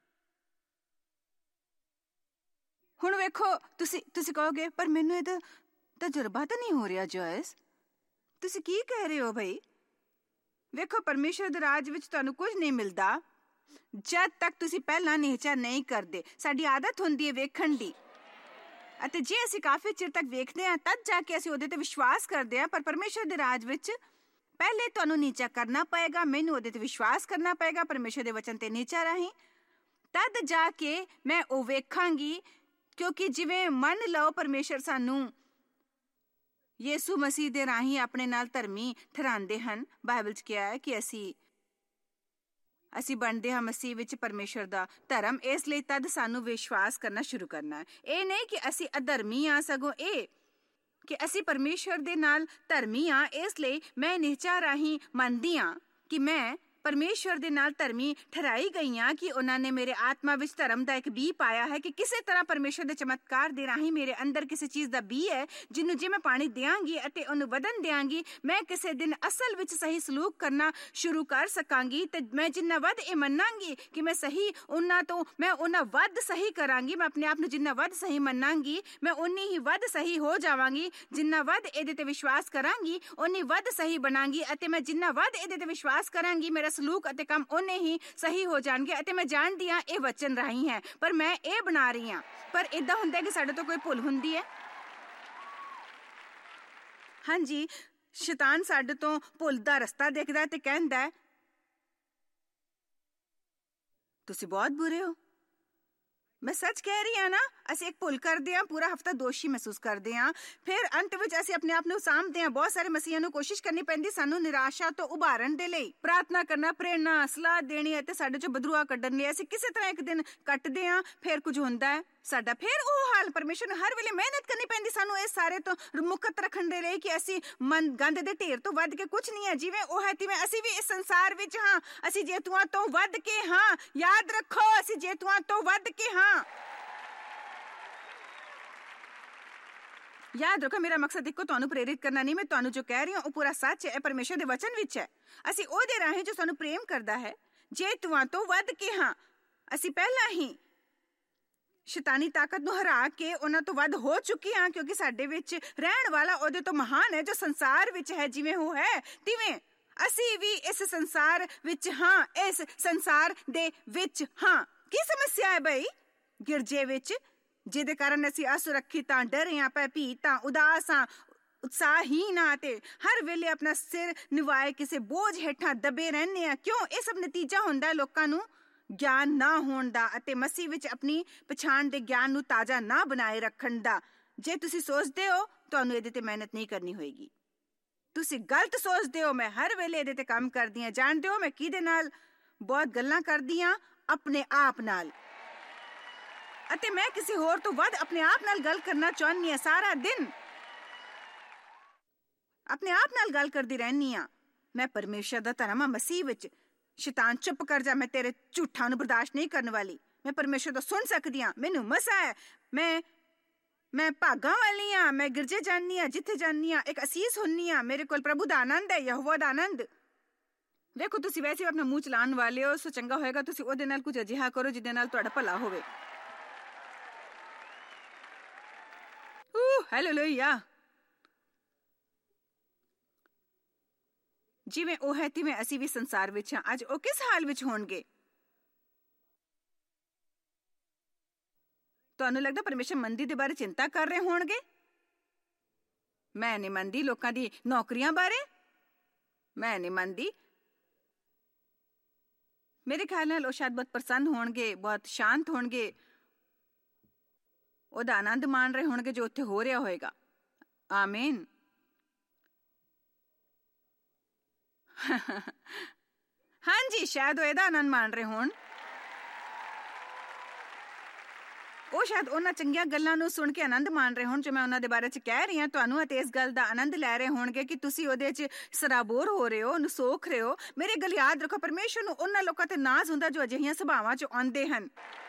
ਹੁਣ ਵੇਖੋ, ਤੁਸੀਂ ਤੁਸੀਂ ਕਹੋਗੇ ਪਰ ਮੈਨੂੰ ਇਹਦਾ ਤਜਰਬਾ ਤਾਂ ਨਹੀਂ ਹੋ ਰਿਹਾ ਜੋਇਸ। ਤੁਸੀਂ ਕੀ ਕਹਿ ਰਹੇ ਹੋ ਬਈ? ਵੇਖੋ, ਪਰਮੇਸ਼ਰ ਦੇ ਰਾਜ ਵਿੱਚ ਤੁਹਾਨੂੰ ਕੁਝ ਨਹੀਂ ਮਿਲਦਾ ਜਦ ਤੱਕ ਤੁਸੀਂ ਪਹਿਲਾਂ ਨਿਹਚਾ ਨਹੀਂ ਕਰਦੇ। ਸਾਡੀ ਆਦਤ ਹੁੰਦੀ ਹੈ ਵੇਖਣ ਦੀ, ਅਤੇ ਜੇ ਅਸੀਂ ਕਾਫੀ ਚਿਰ ਤੱਕ ਵੇਖਦੇ ਹਾਂ ਤਦ ਜਾ ਕੇ ਅਸੀਂ ਉਹਦੇ ਤੇ ਵਿਸ਼ਵਾਸ ਕਰਦੇ ਹਾਂ। ਪਰ ਪਰਮੇਸ਼ਰ ਦੇ ਰਾਜ ਵਿੱਚ ਪਹਿਲੇ ਤੁਹਾਨੂੰ ਨੀਚਾ ਕਰਨਾ ਪਏਗਾ, ਮੈਨੂੰ ਉਹਦੇ ਤੇ ਵਿਸ਼ਵਾਸ ਕਰਨਾ ਪਏਗਾ ਪਰਮੇਸ਼ਰ ਦੇ ਵਚਨ ਤੇ ਨੀਚਾ ਰਾਹੀਂ, ਤਦ ਜਾ ਕੇ ਮੈਂ ਉਹ ਵੇਖਾਂਗੀ। ਕਿਉਂਕਿ ਜਿਵੇਂ ਮੰਨ ਲਓ ਪਰਮੇਸ਼ਰ ਸਾਨੂੰ ਯਿਸੂ ਮਸੀਹ ਦੇ ਰਾਹੀਂ ਆਪਣੇ ਨਾਲ ਧਰਮੀ ਠਹਿਰਾਉਂਦੇ ਹਨ। ਬਾਈਬਲ 'ਚ ਕਿਹਾ ਹੈ ਕਿ ਅਸੀਂ ਅਸੀਂ ਬਣਦੇ ਹਾਂ ਮਸੀਹ ਵਿੱਚ ਪਰਮੇਸ਼ਰ ਦਾ ਧਰਮ। ਇਸ ਲਈ ਤਦ ਸਾਨੂੰ ਵਿਸ਼ਵਾਸ ਕਰਨਾ ਸ਼ੁਰੂ ਕਰਨਾ ਹੈ। ਇਹ ਨਹੀਂ ਕਿ ਅਸੀਂ ਅਧਰਮੀ ਹਾਂ, ਸਗੋਂ ਇਹ ਕਿ ਅਸੀਂ ਪਰਮੇਸ਼ਰ ਦੇ ਨਾਲ ਧਰਮੀ ਹਾਂ। ਇਸ ਲਈ ਮੈਂ ਨਿਹਚਾ ਰਾਹੀਂ ਮੰਨਦੀ ਹਾਂ ਕਿ ਮੈਂ ਪਰਮੇਸ਼ਰ ਦੇ ਨਾਲ ਧਰਮੀ ਠਹਿਰਾਈ ਗਈ ਹਾਂ, ਕਿ ਉਹਨਾਂ ਨੇ ਮੇਰੇ ਆਤਮਾ ਵਿੱਚ ਧਰਮ ਦਾ ਇੱਕ ਬੀ ਪਾਇਆ ਹੈ, ਕਿ ਕਿਸੇ ਤਰ੍ਹਾਂ ਪਰਮੇਸ਼ਰ ਦੇ ਚਮਤਕਾਰ ਦੇ ਰਾਹੀਂ ਮੇਰੇ ਅੰਦਰ ਕਿਸੇ ਚੀਜ਼ ਦਾ ਬੀ ਹੈ ਜਿਹਨੂੰ ਜੇ ਮੈਂ ਪਾਣੀ ਦਿਆਂਗੀ ਅਤੇ ਉਹਨੂੰ ਵਧਣ ਦਿਆਂਗੀ, ਮੈਂ ਕਿਸੇ ਦਿਨ ਅਸਲ ਵਿੱਚ ਸਹੀ ਸਲੂਕ ਕਰਨਾ ਸ਼ੁਰੂ ਕਰ ਸਕਾਂਗੀ। ਤੇ ਮੈਂ ਜਿੰਨਾ ਵੱਧ ਇਹ ਮੰਨਾਂਗੀ ਕਿ ਮੈਂ ਸਹੀ, ਉਹਨਾਂ ਤੋਂ ਮੈਂ ਉਹਨਾਂ ਵੱਧ ਸਹੀ ਕਰਾਂਗੀ। ਮੈਂ ਆਪਣੇ ਆਪ ਨੂੰ ਜਿੰਨਾ ਵੱਧ ਸਹੀ ਮੰਨਾਂਗੀ, ਮੈਂ ਉਨੀ ਹੀ ਵੱਧ ਸਹੀ ਹੋ ਜਾਵਾਂਗੀ। ਜਿੰਨਾ ਵੱਧ ਇਹਦੇ ਤੇ ਵਿਸ਼ਵਾਸ ਕਰਾਂਗੀ ਉਨੀ ਵੱਧ ਸਹੀ ਬਣਾਂਗੀ, ਅਤੇ ਮੈਂ ਜਿੰਨਾ ਵੱਧ ਇਹਦੇ ਤੇ ਵਿਸ਼ਵਾਸ ਕਰਾਂਗੀ ਮੇਰਾ ਸਲੂਕ ਅਤੇ ਕੰਮ ਉਹਨੇ ਹੀ ਸਹੀ ਹੋ ਜਾਣਗੇ। ਅਤੇ ਮੈਂ ਜਾਣਦੀ ਹਾਂ ਇਹ ਵਚਨ ਰਾਹੀਂ ਹੈ, ਪਰ ਮੈਂ ਇਹ ਬਣਾ ਰਹੀ ਹਾਂ। ਪਰ ਏਦਾਂ ਹੁੰਦਾ ਕਿ ਸਾਡੇ ਤੋਂ ਕੋਈ ਭੁੱਲ ਹੁੰਦੀ ਹੈ। ਹਾਂਜੀ, ਸ਼ੈਤਾਨ ਸਾਡੇ ਤੋਂ ਭੁੱਲ ਦਾ ਰਸਤਾ ਦੇਖਦਾ ਤੇ ਕਹਿੰਦਾ ਤੁਸੀਂ ਬਹੁਤ ਬੁਰੇ ਹੋ। ਮੈਂ ਸੱਚ ਕਹਿ ਰਹੀ ਹਾਂ ਨਾ। ਅਸੀਂ ਇੱਕ ਭੁੱਲ ਕਰਦੇ ਹਾਂ, ਪੂਰਾ ਹਫਤਾ ਦੋਸ਼ੀ ਮਹਿਸੂਸ ਕਰਦੇ ਹਾਂ, ਫਿਰ ਅੰਤ ਵਿੱਚ ਅਸੀਂ ਆਪਣੇ ਆਪ ਨੂੰ ਸਾਂਭਦੇ ਹਾਂ। ਬਹੁਤ ਸਾਰੇ ਮਸੀਹਾਂ ਨੂੰ ਕੋਸ਼ਿਸ਼ ਕਰਨੀ ਪੈਂਦੀ ਸਾਨੂੰ ਨਿਰਾਸ਼ਾ ਤੋਂ ਉਭਾਰਨ ਦੇ ਲਈ, ਪ੍ਰਾਰਥਨਾ ਕਰਨਾ, ਪ੍ਰੇਰਨਾ, ਸਲਾਹ ਦੇਣੀ ਅਤੇ ਸਾਡੇ ਚੋਂ ਬਦਰੂਆ ਕੱਢਣ ਲਈ। ਅਸੀਂ ਕਿਸੇ ਤਰ੍ਹਾਂ ਇੱਕ ਦਿਨ ਕੱਟਦੇ ਹਾਂ, ਫਿਰ ਕੁਝ ਹੁੰਦਾ ਹੈ ਸਾਡਾ ਫਿਰ ਉਹ ਹਾਲ। ਪਰਮੇਸ਼ਰ ਨੂੰ ਹਰ ਵੇਲੇ ਮਿਹਨਤ ਕਰਨੀ ਪੈਂਦੀ ਸਾਨੂੰ ਇਸ ਸਾਰੇ ਤੋਂ ਮੁਕਤ ਰੱਖਣ ਦੇ ਲਈ ਕਿ ਅਸੀਂ ਮਨ ਗੰਦ ਦੇ ਢੇਰ ਤੋਂ ਵੱਧ ਕੇ ਕੁਝ ਨਹੀਂ ਹੈ। ਜਿਵੇਂ ਉਹ ਹੈ ਤਿਵੇਂ ਅਸੀਂ ਵੀ ਇਸ ਸੰਸਾਰ ਵਿੱਚ ਹਾਂ। ਅਸੀਂ ਜੇਤੂਆਂ ਤੋਂ ਵੱਧ ਕੇ ਹਾਂ। ਯਾਦ ਰੱਖੋ, ਅਸੀਂ ਜੇਤੂਆਂ ਤੋਂ ਵੱਧ ਕੇ ਹਾਂ। ਯਾਦ ਰੱਖੋ, ਮੇਰਾ ਮਕਸਦ ਇੱਕੋ ਤੁਹਾਨੂੰ ਪ੍ਰੇਰਿਤ ਕਰਨਾ ਨਹੀਂ। ਮੈਂ ਤੁਹਾਨੂੰ ਜੋ ਕਹਿ ਰਹੀ ਹਾਂ ਉਹ ਪੂਰਾ ਸੱਚ ਹੈ, ਪਰਮੇਸ਼ਰ ਦੇ ਵਚਨ ਵਿੱਚ ਹੈ। ਅਸੀਂ ਉਹਦੇ ਰਾਹੀਂ ਜੋ ਸਾਨੂੰ ਪ੍ਰੇਮ ਕਰਦਾ ਹੈ ਜੇਤੂਆਂ ਤੋਂ ਵੱਧ ਕੇ ਹਾਂ। ਅਸੀਂ ਪਹਿਲਾਂ ਹੀ ਸ਼ੈਤਾਨੀ ਤਾਕਤ ਨੂੰ ਹਰਾ ਕੇ ਉਹਨਾਂ ਤੋਂ ਵੱਧ ਹੋ ਚੁੱਕੇ ਹਾਂ, ਕਿਉਂਕਿ ਸਾਡੇ ਵਿੱਚ ਰਹਿਣ ਵਾਲਾ ਉਹਦੇ ਤੋਂ ਮਹਾਨ ਹੈ ਜੋ ਸੰਸਾਰ ਵਿੱਚ ਹੈ। ਜਿਵੇਂ ਉਹ ਹੈ ਤਿਵੇਂ ਅਸੀਂ ਵੀ ਇਸ ਸੰਸਾਰ ਵਿੱਚ ਹਾਂ। ਇਸ ਸੰਸਾਰ ਦੇ ਵਿੱਚ ਹਾਂ। ਕੀ ਸਮੱਸਿਆ ਹੈ ਬਈ ਗਿਰਜੇ ਵਿੱਚ, ਜਿਹਦੇ ਕਾਰਨ ਅਸੀਂ ਅਸੁਰੱਖਿਤ ਹਾਂ, ਡਰੇ ਹਾਂ, ਭੈਭੀਤ ਹਾਂ, ਉਦਾਸ ਹਾਂ, ਉਤਸ਼ਾਹਹੀਨ ਹਾਂ ਤੇ ਹਰ ਵੇਲੇ ਆਪਣਾ ਸਿਰ ਨਿਵਾਏ ਕਿਸੇ ਬੋਝ ਹੇਠਾਂ ਦਬੇ ਰਹਿੰਦੇ ਹਾਂ। ਕਿਉਂ? ਇਹ ਸਭ ਨਤੀਜਾ ਹੁੰਦਾ ਲੋਕਾਂ ਨੂੰ ਗਿਆਨ ਨਾ ਹੋਣ ਦਾ ਅਤੇ ਮਸੀਹ ਵਿੱਚ ਆਪਣੀ ਪਛਾਣ ਦੇ ਗਿਆਨ ਨੂੰ ਤਾਜ਼ਾ ਨਾ ਬਣਾਏ ਰੱਖਣ ਦਾ। ਜੇ ਤੁਸੀਂ ਸੋਚਦੇ ਹੋ ਤੁਹਾਨੂੰ ਇਹਦੇ ਤੇ ਮਿਹਨਤ ਨਹੀਂ ਕਰਨੀ ਹੋਏਗੀ। ਤੁਸੀਂ ਗਲਤ ਸੋਚਦੇ ਹੋ। ਮੈਂ ਹਰ ਵੇਲੇ ਇਹਦੇ ਤੇ ਕੰਮ ਕਰਦੀ ਹਾਂ। ਜਾਣਦੇ ਹੋ ਮੈਂ ਕਿਹਦੇ ਨਾਲ ਬਹੁਤ ਗੱਲਾਂ ਕਰਦੀ ਹਾਂ? ਆਪਣੇ ਆਪ ਨਾਲ। ਅਤੇ ਮੈਂ ਕਿਸੇ ਹੋਰ ਤੋਂ ਵੱਧ ਆਪਣੇ ਆਪ ਨਾਲ ਗੱਲ ਕਰਨਾ ਚਾਹੁੰਦੀ ਹਾਂ। ਸਾਰਾ ਦਿਨ ਆਪਣੇ ਆਪ ਨਾਲ ਗੱਲ ਕਰਦੀ ਰਹਿੰਦੀ ਹਾਂ। ਮੈਂ ਪਰਮੇਸ਼ਰ ਦਾ ਧਰਮ ਆ ਮਸੀਹ ਵਿੱਚ। ਸ਼ੈਤਾਨ ਚੁੱਪ ਕਰ ਜਾ, ਮੈਂ ਤੇਰੇ ਝੂਠਾਂ ਨੂੰ ਬਰਦਾਸ਼ਤ ਨਹੀਂ ਕਰਨ ਵਾਲੀ। ਮੈਂ ਪਰਮੇਸ਼ਰ ਤੋਂ ਸੁਣ ਸਕਦੀ ਹਾਂ। ਮੈਨੂੰ ਮਸਾ ਹੈ। ਮੈਂ ਮੈਂ ਭਾਗਾਂ ਵਾਲੀ ਹਾਂ। ਮੈਂ ਗਿਰਜੇ ਜਾਂਦੀ ਹਾਂ, ਜਿੱਥੇ ਜਾਂਦੀ ਹਾਂ ਇੱਕ ਅਸੀਸ ਹੁੰਦੀ ਹਾਂ। ਮੇਰੇ ਕੋਲ ਪ੍ਰਭੂ ਦਾ ਆਨੰਦ ਹੈ, ਯਹੋਵਾ ਦਾ ਆਨੰਦ। ਵੇਖੋ ਤੁਸੀਂ ਵੈਸੇ ਆਪਣਾ ਮੂੰਹ ਚਲਾਉਣ ਵਾਲੇ ਹੋ, ਸੋ ਚੰਗਾ ਹੋਏਗਾ ਤੁਸੀਂ ਉਹਦੇ ਨਾਲ ਕੁਝ ਅਜਿਹਾ ਕਰੋ ਜਿਹਦੇ ਨਾਲ ਤੁਹਾਡਾ ਭਲਾ ਹੋਵੇ। ਹਾਲੇਲੂਇਆ। ਜਿਵੇਂ ਉਹ ਹੈ ਤਿਵੇਂ ਅਸੀਂ ਵੀ ਸੰਸਾਰ ਵਿੱਚ ਹਾਂ। ਅੱਜ ਉਹ ਕਿਸ ਹਾਲ ਵਿੱਚ ਹੋਣਗੇ? ਤੁਹਾਨੂੰ ਲੱਗਦਾ ਪਰਮੇਸ਼ਰ ਮੰਦੀ ਦੇ ਬਾਰੇ ਚਿੰਤਾ ਕਰ ਰਹੇ ਹੋਣਗੇ? ਮੈਂ ਨਹੀਂ ਮੰਨਦੀ। ਲੋਕਾਂ ਦੀ ਨੌਕਰੀਆਂ ਬਾਰੇ ਮੈਂ ਨਹੀਂ ਮੰਨਦੀ। ਮੇਰੇ ਖਿਆਲ ਨਾਲ ਉਹ ਸ਼ਾਇਦ ਬਹੁਤ ਪ੍ਰਸੰਨ ਹੋਣਗੇ, ਬਹੁਤ ਸ਼ਾਂਤ ਹੋਣਗੇ, ਉਹਦਾ ਆਨੰਦ ਮਾਣ ਰਹੇ ਹੋਣਗੇ ਜੋ ਉੱਥੇ ਹੋ ਰਿਹਾ ਹੋਏਗਾ। ਆਮੀਨ। ਹਾਂਜੀ, ਸ਼ਾਇਦ ਉਹ ਇਹਦਾ ਆਨੰਦ ਮਾਣ ਰਹੇ ਹੋਣ। ਉਹ ਸ਼ਾਇਦ ਉਹਨਾਂ ਚੰਗੀਆਂ ਗੱਲਾਂ ਨੂੰ ਸੁਣ ਕੇ ਆਨੰਦ ਮਾਣ ਰਹੇ ਹੋਣ ਜੋ ਮੈਂ ਉਹਨਾਂ ਦੇ ਬਾਰੇ 'ਚ ਕਹਿ ਰਹੀ ਹਾਂ ਤੁਹਾਨੂੰ, ਅਤੇ ਇਸ ਗੱਲ ਦਾ ਆਨੰਦ ਲੈ ਰਹੇ ਹੋਣਗੇ ਕਿ ਤੁਸੀਂ ਉਹਦੇ 'ਚ ਸਰਾਬੋਰ ਹੋ ਰਹੇ ਹੋ, ਉਹਨੂੰ ਸੋਖ ਰਹੇ ਹੋ। ਮੇਰੀ ਗੱਲ ਯਾਦ ਰੱਖੋ, ਪਰਮੇਸ਼ਰ ਨੂੰ ਉਹਨਾਂ ਲੋਕਾਂ ਤੇ ਨਾਜ਼ ਹੁੰਦਾ ਜੋ ਅਜਿਹੀਆਂ ਸੁਭਾਵਾਂ 'ਚ ਆਉਂਦੇ ਹਨ।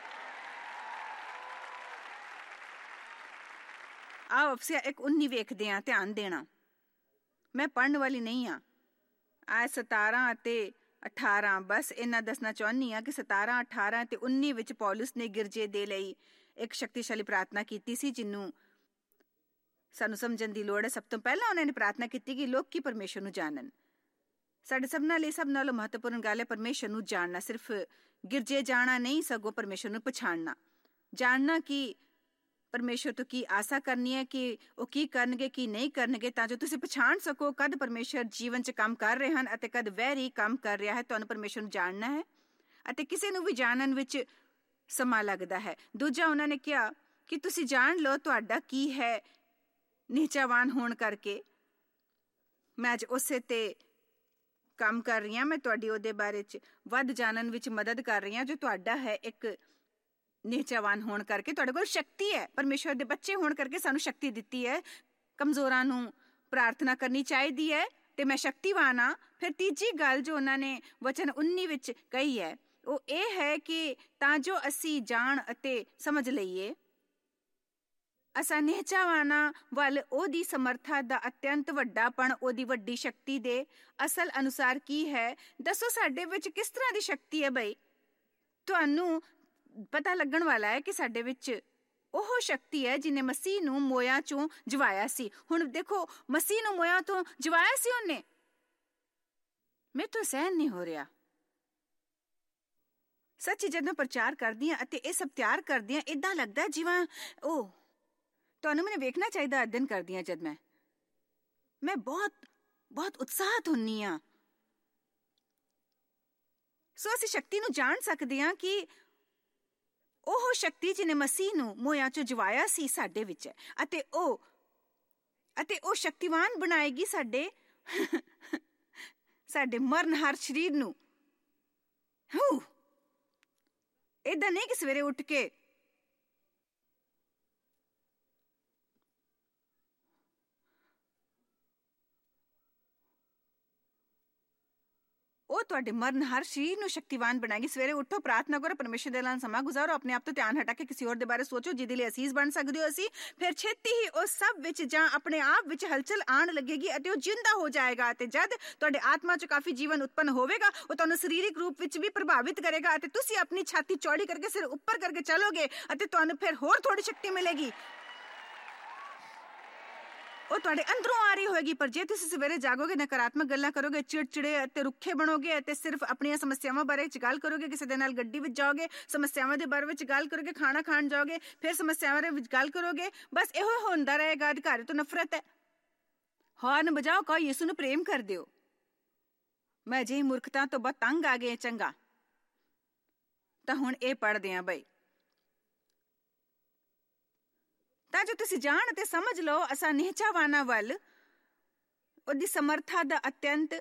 ਆਓ ਅਫਸੀਆਂ ਇੱਕ ਉੱਨੀ ਵੇਖਦੇ ਹਾਂ। ਧਿਆਨ ਦੇਣਾ, ਮੈਂ ਪੜ੍ਹਨ ਵਾਲੀ ਨਹੀਂ ਹਾਂ। ਆ ਸਤਾਰਾਂ ਅਤੇ ਅਠਾਰਾਂ ਬਸ ਇਹਨਾਂ ਦੱਸਣਾ ਚਾਹੁੰਦੀ ਹਾਂ ਕਿ ਸਤਾਰਾਂ, ਅਠਾਰਾਂ ਅਤੇ ਉੱਨੀ ਵਿੱਚ ਪੌਲੁਸ ਨੇ ਗਿਰਜੇ ਦੇ ਲਈ ਇੱਕ ਸ਼ਕਤੀਸ਼ਾਲੀ ਪ੍ਰਾਰਥਨਾ ਕੀਤੀ ਸੀ, ਜਿਹਨੂੰ ਸਾਨੂੰ ਸਮਝਣ ਦੀ ਲੋੜ ਹੈ। ਸਭ ਤੋਂ ਪਹਿਲਾਂ ਉਹਨਾਂ ਨੇ ਪ੍ਰਾਰਥਨਾ ਕੀਤੀ ਕਿ ਲੋਕੀ ਪਰਮੇਸ਼ਰ ਨੂੰ ਜਾਣਨ। ਸਾਡੇ ਸਭਨਾਂ ਲਈ ਸਭ ਨਾਲੋਂ ਮਹੱਤਵਪੂਰਨ ਗੱਲ ਹੈ ਪਰਮੇਸ਼ਰ ਨੂੰ ਜਾਣਨਾ। ਸਿਰਫ ਗਿਰਜੇ ਜਾਣਾ ਨਹੀਂ, ਸਗੋਂ ਪਰਮੇਸ਼ਰ ਨੂੰ ਪਛਾਣਨਾ। ਜਾਣਨਾ ਕਿ ਪਰਮੇਸ਼ਰ ਤੋਂ ਕੀ ਆਸਾ ਕਰਨੀ ਹੈ, ਕਿ ਉਹ ਕੀ ਕਰਨਗੇ, ਕੀ ਨਹੀਂ ਕਰਨਗੇ, ਤਾਂ ਜੋ ਤੁਸੀਂ ਪਛਾਣ ਸਕੋ ਕਦ ਪਰਮੇਸ਼ਰ ਜੀਵਨ 'ਚ ਕੰਮ ਕਰ ਰਹੇ ਹਨ ਅਤੇ ਕਦ ਵੈਰੀ ਕੰਮ ਕਰ ਰਿਹਾ ਹੈ। ਤੁਹਾਨੂੰ ਪਰਮੇਸ਼ਰ ਨੂੰ ਜਾਣਨਾ ਹੈ ਅਤੇ ਕਿਸੇ ਨੂੰ ਵੀ ਜਾਣਨ ਵਿੱਚ ਸਮਾਂ ਲੱਗਦਾ ਹੈ। ਦੂਜਾ, ਉਹਨਾਂ ਨੇ ਕਿਹਾ ਕਿ ਤੁਸੀਂ ਜਾਣ ਲਓ ਤੁਹਾਡਾ ਕੀ ਹੈ ਨਿਹਚਾਵਾਨ ਹੋਣ ਕਰਕੇ। ਮੈਂ ਅੱਜ ਉਸੇ ਤੇ ਕੰਮ ਕਰ ਰਹੀ ਹਾਂ। ਮੈਂ ਤੁਹਾਡੀ ਉਹਦੇ ਬਾਰੇ 'ਚ ਵੱਧ ਜਾਣਨ ਵਿੱਚ ਮਦਦ ਕਰ ਰਹੀ ਹਾਂ ਜੋ ਤੁਹਾਡਾ ਹੈ। ਇੱਕ ਨਿਹਚਾਵਾਨ ਹੋਣ ਕਰਕੇ ਤੁਹਾਡੇ ਕੋਲ ਸ਼ਕਤੀ ਹੈ। ਪਰਮੇਸ਼ਰ ਦੇ ਬੱਚੇ ਹੋਣ ਕਰਕੇ ਸਾਨੂੰ ਸ਼ਕਤੀ ਦਿੱਤੀ ਹੈ। ਕਮਜ਼ੋਰਾਂ ਨੂੰ ਪ੍ਰਾਰਥਨਾ ਕਰਨੀ ਚਾਹੀਦੀ ਹੈ ਤੇ ਮੈਂ ਸ਼ਕਤੀਵਾਨ ਹਾਂ। ਫਿਰ ਤੀਜੀ ਗੱਲ ਜੋ ਉਹਨਾਂ ਨੇ ਵਚਨ ਉੱਨੀ ਵਿੱਚ ਕਹੀ ਹੈ ਉਹ ਇਹ ਹੈ ਕਿ ਤਾਂ ਜੋ ਅਸੀਂ ਜਾਣ ਅਤੇ ਸਮਝ ਲਈਏ ਅਸਾਂ ਨਿਹਚਾਵਾਨਾਂ ਵੱਲ ਉਹਦੀ ਸਮਰਥਾ ਦਾ ਅਤਿਅੰਤ ਵੱਡਾਪਣ, ਉਹਦੀ ਵੱਡੀ ਸ਼ਕਤੀ ਦੇ ਅਸਲ ਅਨੁਸਾਰ ਕੀ ਹੈ। ਦੱਸੋ ਸਾਡੇ ਵਿੱਚ ਕਿਸ ਤਰ੍ਹਾਂ ਦੀ ਸ਼ਕਤੀ ਹੈ? ਬਈ ਤੁਹਾਨੂੰ ਪਤਾ ਲੱਗਣ ਵਾਲਾ ਹੈ ਕਿ ਸਾਡੇ ਵਿੱਚ ਉਹ ਸ਼ਕਤੀ ਹੈ ਜਿਹਨੇ ਮਸੀਹ ਨੂੰ ਮੋਇਆਂ ਚੋਂ ਜਵਾਇਆ ਸੀ। ਹੁਣ ਦੇਖੋ, ਮਸੀਹ ਨੂੰ ਮੋਇਆਂ ਤੋਂ ਜਵਾਇਆ ਸੀ ਉਹਨੇ। ਮੇਰੇ ਤੋਂ ਸਹਿਨ ਨਹੀਂ ਹੋ ਰਿਹਾ। ਸੱਚੀ ਜਦ ਮੈਂ ਪ੍ਰਚਾਰ ਕਰਦੀ ਹਾਂ ਅਤੇ ਇਹ ਸਭ ਤਿਆਰ ਕਰਦੀ ਹਾਂ, ਏਦਾਂ ਲੱਗਦਾ ਜਿਵੇਂ ਉਹ ਤੁਹਾਨੂੰ ਮੈਨੂੰ ਵੇਖਣਾ ਚਾਹੀਦਾ। ਅਧਿਐਨ ਕਰਦੀ ਹਾਂ ਜਦ ਮੈਂ ਮੈਂ ਬਹੁਤ ਬਹੁਤ ਉਤਸ਼ਾਹਤ ਹੁੰਦੀ ਹਾਂ। ਸੋ ਅਸੀਂ ਸ਼ਕਤੀ ਨੂੰ ਜਾਣ ਸਕਦੇ ਹਾਂ ਕਿ ਉਹ ਸ਼ਕਤੀ ਜਿਹਨੇ ਮਸੀਹ ਨੂੰ ਮੋਇਆਂ ਚੋਂ ਜਵਾਇਆ ਸੀ ਸਾਡੇ ਵਿੱਚ ਹੈ ਅਤੇ ਉਹ ਅਤੇ ਉਹ ਸ਼ਕਤੀਵਾਨ ਬਣਾਏਗੀ ਸਾਡੇ ਸਾਡੇ ਮਰਨਹਾਰ ਸਰੀਰ ਨੂੰ। ਹੂ ਏਦਾਂ ਨਹੀਂ ਕਿ ਸਵੇਰੇ ਉੱਠ ਕੇ ਉਹ ਤੁਹਾਡੇ ਮਰਨਹਾਰ ਸਰੀਰ ਨੂੰ ਸ਼ਕਤੀਵਾਨ ਬਣਾਏਗੀ। ਸਵੇਰੇ ਉੱਠੋ, ਪ੍ਰਾਰਥਨਾ ਕਰੋ, ਪਰਮੇਸ਼ਰ ਦੇ ਨਾਲ ਸਮਾਂ ਗੁਜ਼ਾਰੋ, ਆਪਣੇ ਆਪ ਤੋਂ ਧਿਆਨ ਹਟਾ ਕੇ ਕਿਸੇ ਹੋਰ ਦੇ ਬਾਰੇ ਸੋਚੋ ਜਿਹਦੇ ਲਈ ਅਸੀਸ ਬਣ ਸਕਦੇ ਹੋ ਅਸੀਂ। ਫਿਰ ਛੇਤੀ ਹੀ ਉਹ ਸਭ ਵਿੱਚ ਜਾਂ ਆਪਣੇ ਆਪ ਵਿੱਚ ਹਲਚਲ ਆਉਣ ਲੱਗੇਗੀ ਅਤੇ ਉਹ ਜਿੰਦਾ ਹੋ ਜਾਏਗਾ। ਅਤੇ ਜਦ ਤੁਹਾਡੇ ਆਤਮਾ 'ਚ ਕਾਫੀ ਜੀਵਨ ਉਤਪੰਨ ਹੋਵੇਗਾ, ਉਹ ਤੁਹਾਨੂੰ ਸਰੀਰਕ ਰੂਪ ਵਿੱਚ ਵੀ ਪ੍ਰਭਾਵਿਤ ਕਰੇਗਾ ਅਤੇ ਤੁਸੀਂ ਆਪਣੀ ਛਾਤੀ ਚੌੜੀ ਕਰਕੇ ਸਿਰ ਉੱਪਰ ਕਰਕੇ ਚੱਲੋਗੇ ਅਤੇ ਤੁਹਾਨੂੰ ਫਿਰ ਹੋਰ ਥੋੜੀ ਸ਼ਕਤੀ ਮਿਲੇਗੀ। ਉਹ ਤੁਹਾਡੇ ਅੰਦਰੋਂ ਆ ਰਹੀ ਹੋਏਗੀ। ਪਰ ਜੇ ਤੁਸੀਂ ਸਵੇਰੇ ਜਾਗੋਗੇ, ਨਕਾਰਾਤਮਕ ਗੱਲਾਂ ਕਰੋਗੇ, ਚਿੜਚਿੜੇ ਅਤੇ ਰੁੱਖੇ ਬਣੋਗੇ ਅਤੇ ਸਿਰਫ ਆਪਣੀਆਂ ਸਮੱਸਿਆਵਾਂ ਬਾਰੇ ਗੱਲ ਕਰੋਗੇ, ਕਿਸੇ ਦੇ ਨਾਲ ਗੱਡੀ ਵਿੱਚ ਜਾਓਗੇ, ਸਮੱਸਿਆਵਾਂ ਦੇ ਬਾਰੇ ਵਿੱਚ ਗੱਲ ਕਰੋਗੇ, ਖਾਣਾ ਖਾਣ ਜਾਓਗੇ, ਫਿਰ ਸਮੱਸਿਆਵਾਂ ਦੇ ਵਿੱਚ ਗੱਲ ਕਰੋਗੇ, ਬਸ ਇਹੋ ਹੁੰਦਾ ਰਹੇਗਾ। ਅਧਿਕਾਰੀ ਤੋਂ ਨਫ਼ਰਤ ਹੈ। ਹਾਰਨ ਬਜਾਓ, ਕਹੋ ਯਿਸੂ ਨੂੰ ਪ੍ਰੇਮ ਕਰ ਦਿਓ। ਮੈਂ ਅਜਿਹੀ ਮੂਰਖਤਾ ਤੋਂ ਬਹੁਤ ਤੰਗ ਆ ਗਏ। ਚੰਗਾ, ਤਾਂ ਹੁਣ ਇਹ ਪੜ੍ਹਦੇ ਹਾਂ ਬਈ, ਤਾਂ ਜੋ ਤੁਸੀਂ ਜਾਣ ਅਤੇ ਸਮਝ ਲਓ ਅਸਾਂ ਨਿਹਚਾਵਾਨਾਂ ਵੱਲ ਉਹਦੀ ਸਮਰਥਾ ਦਾ ਅਤਿਅੰਤ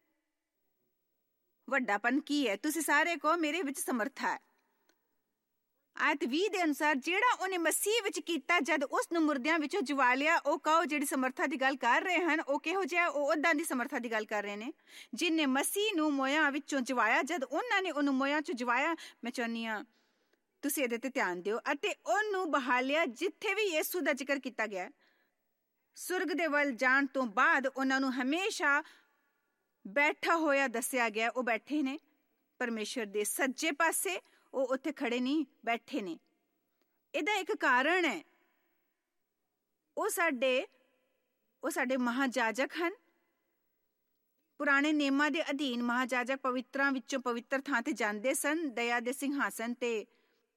ਵੱਡਾਪਨ ਕੀ ਹੈ? ਤੁਸੀਂ ਸਾਰੇ ਕਹੋ ਮੇਰੇ ਵਿੱਚ ਸਮਰਥਾ ਹੈ। ਆਇਤ ਵੀਹ ਦੇ ਅਨੁਸਾਰ ਜਿਹੜਾ ਉਹਨੇ ਮਸੀਹ ਵਿੱਚ ਕੀਤਾ ਜਦ ਉਸ ਨੂੰ ਮੁਰਦਿਆਂ ਵਿੱਚੋਂ ਜਵਾ ਲਿਆ, ਉਹ ਕਹੋ ਜਿਹੜੀ ਸਮਰਥਾ ਦੀ ਗੱਲ ਕਰ ਰਹੇ ਹਨ ਉਹ ਕਿਹੋ ਜਿਹਾ? ਉਹ ਉਦਾਂ ਦੀ ਸਮਰਥਾ ਦੀ ਗੱਲ ਕਰ ਰਹੇ ਨੇ ਜਿਹਨੇ ਮਸੀਹ ਨੂੰ ਮੋਇਆਂ ਵਿੱਚੋਂ ਜਵਾਇਆ। ਜਦ ਉਹਨਾਂ ਨੇ ਉਹਨੂੰ ਮੋਇਆਂ ਚੋਂ ਜਵਾਇਆ, ਮੈਂ ਚਾਹੁੰਦੀ ਹਾਂ ਤੁਸੀਂ ਇਹਦੇ ਤੇ ਧਿਆਨ ਦਿਓ, ਅਤੇ ਉਹਨੂੰ ਬਹਾਲਿਆ ਜਿੱਥੇ ਵੀ ਯਿਸੂ ਦਾ ਜ਼ਿਕਰ ਕੀਤਾ ਗਿਆ। ਸੁਰਗ ਦੇ ਵੱਲ ਜਾਣ ਤੋਂ ਬਾਅਦ ਉਹਨਾਂ ਨੂੰ ਹਮੇਸ਼ਾ ਬੈਠਾ ਹੋਇਆ ਦੱਸਿਆ ਗਿਆ। ਉਹ ਬੈਠੇ ਨੇ ਪਰਮੇਸ਼ਰ ਦੇ ਸੱਜੇ ਪਾਸੇ, ਉਹ ਉੱਥੇ ਖੜੇ ਨਹੀਂ, ਬੈਠੇ ਨੇ। ਇਹਦਾ ਇੱਕ ਕਾਰਨ ਹੈ, ਉਹ ਸਾਡੇ ਉਹ ਸਾਡੇ ਮਹਾਜਾਜਕ ਹਨ। ਪੁਰਾਣੇ ਨਿਯਮਾਂ ਦੇ ਅਧੀਨ ਮਹਾਜਾਜਕ ਪਵਿੱਤਰਾਂ ਵਿੱਚੋਂ ਪਵਿੱਤਰ ਥਾਂ ਤੇ ਜਾਂਦੇ ਸਨ। ਦਇਆ ਦੇ ਸਿੰਘਾਸਨ ਤੇ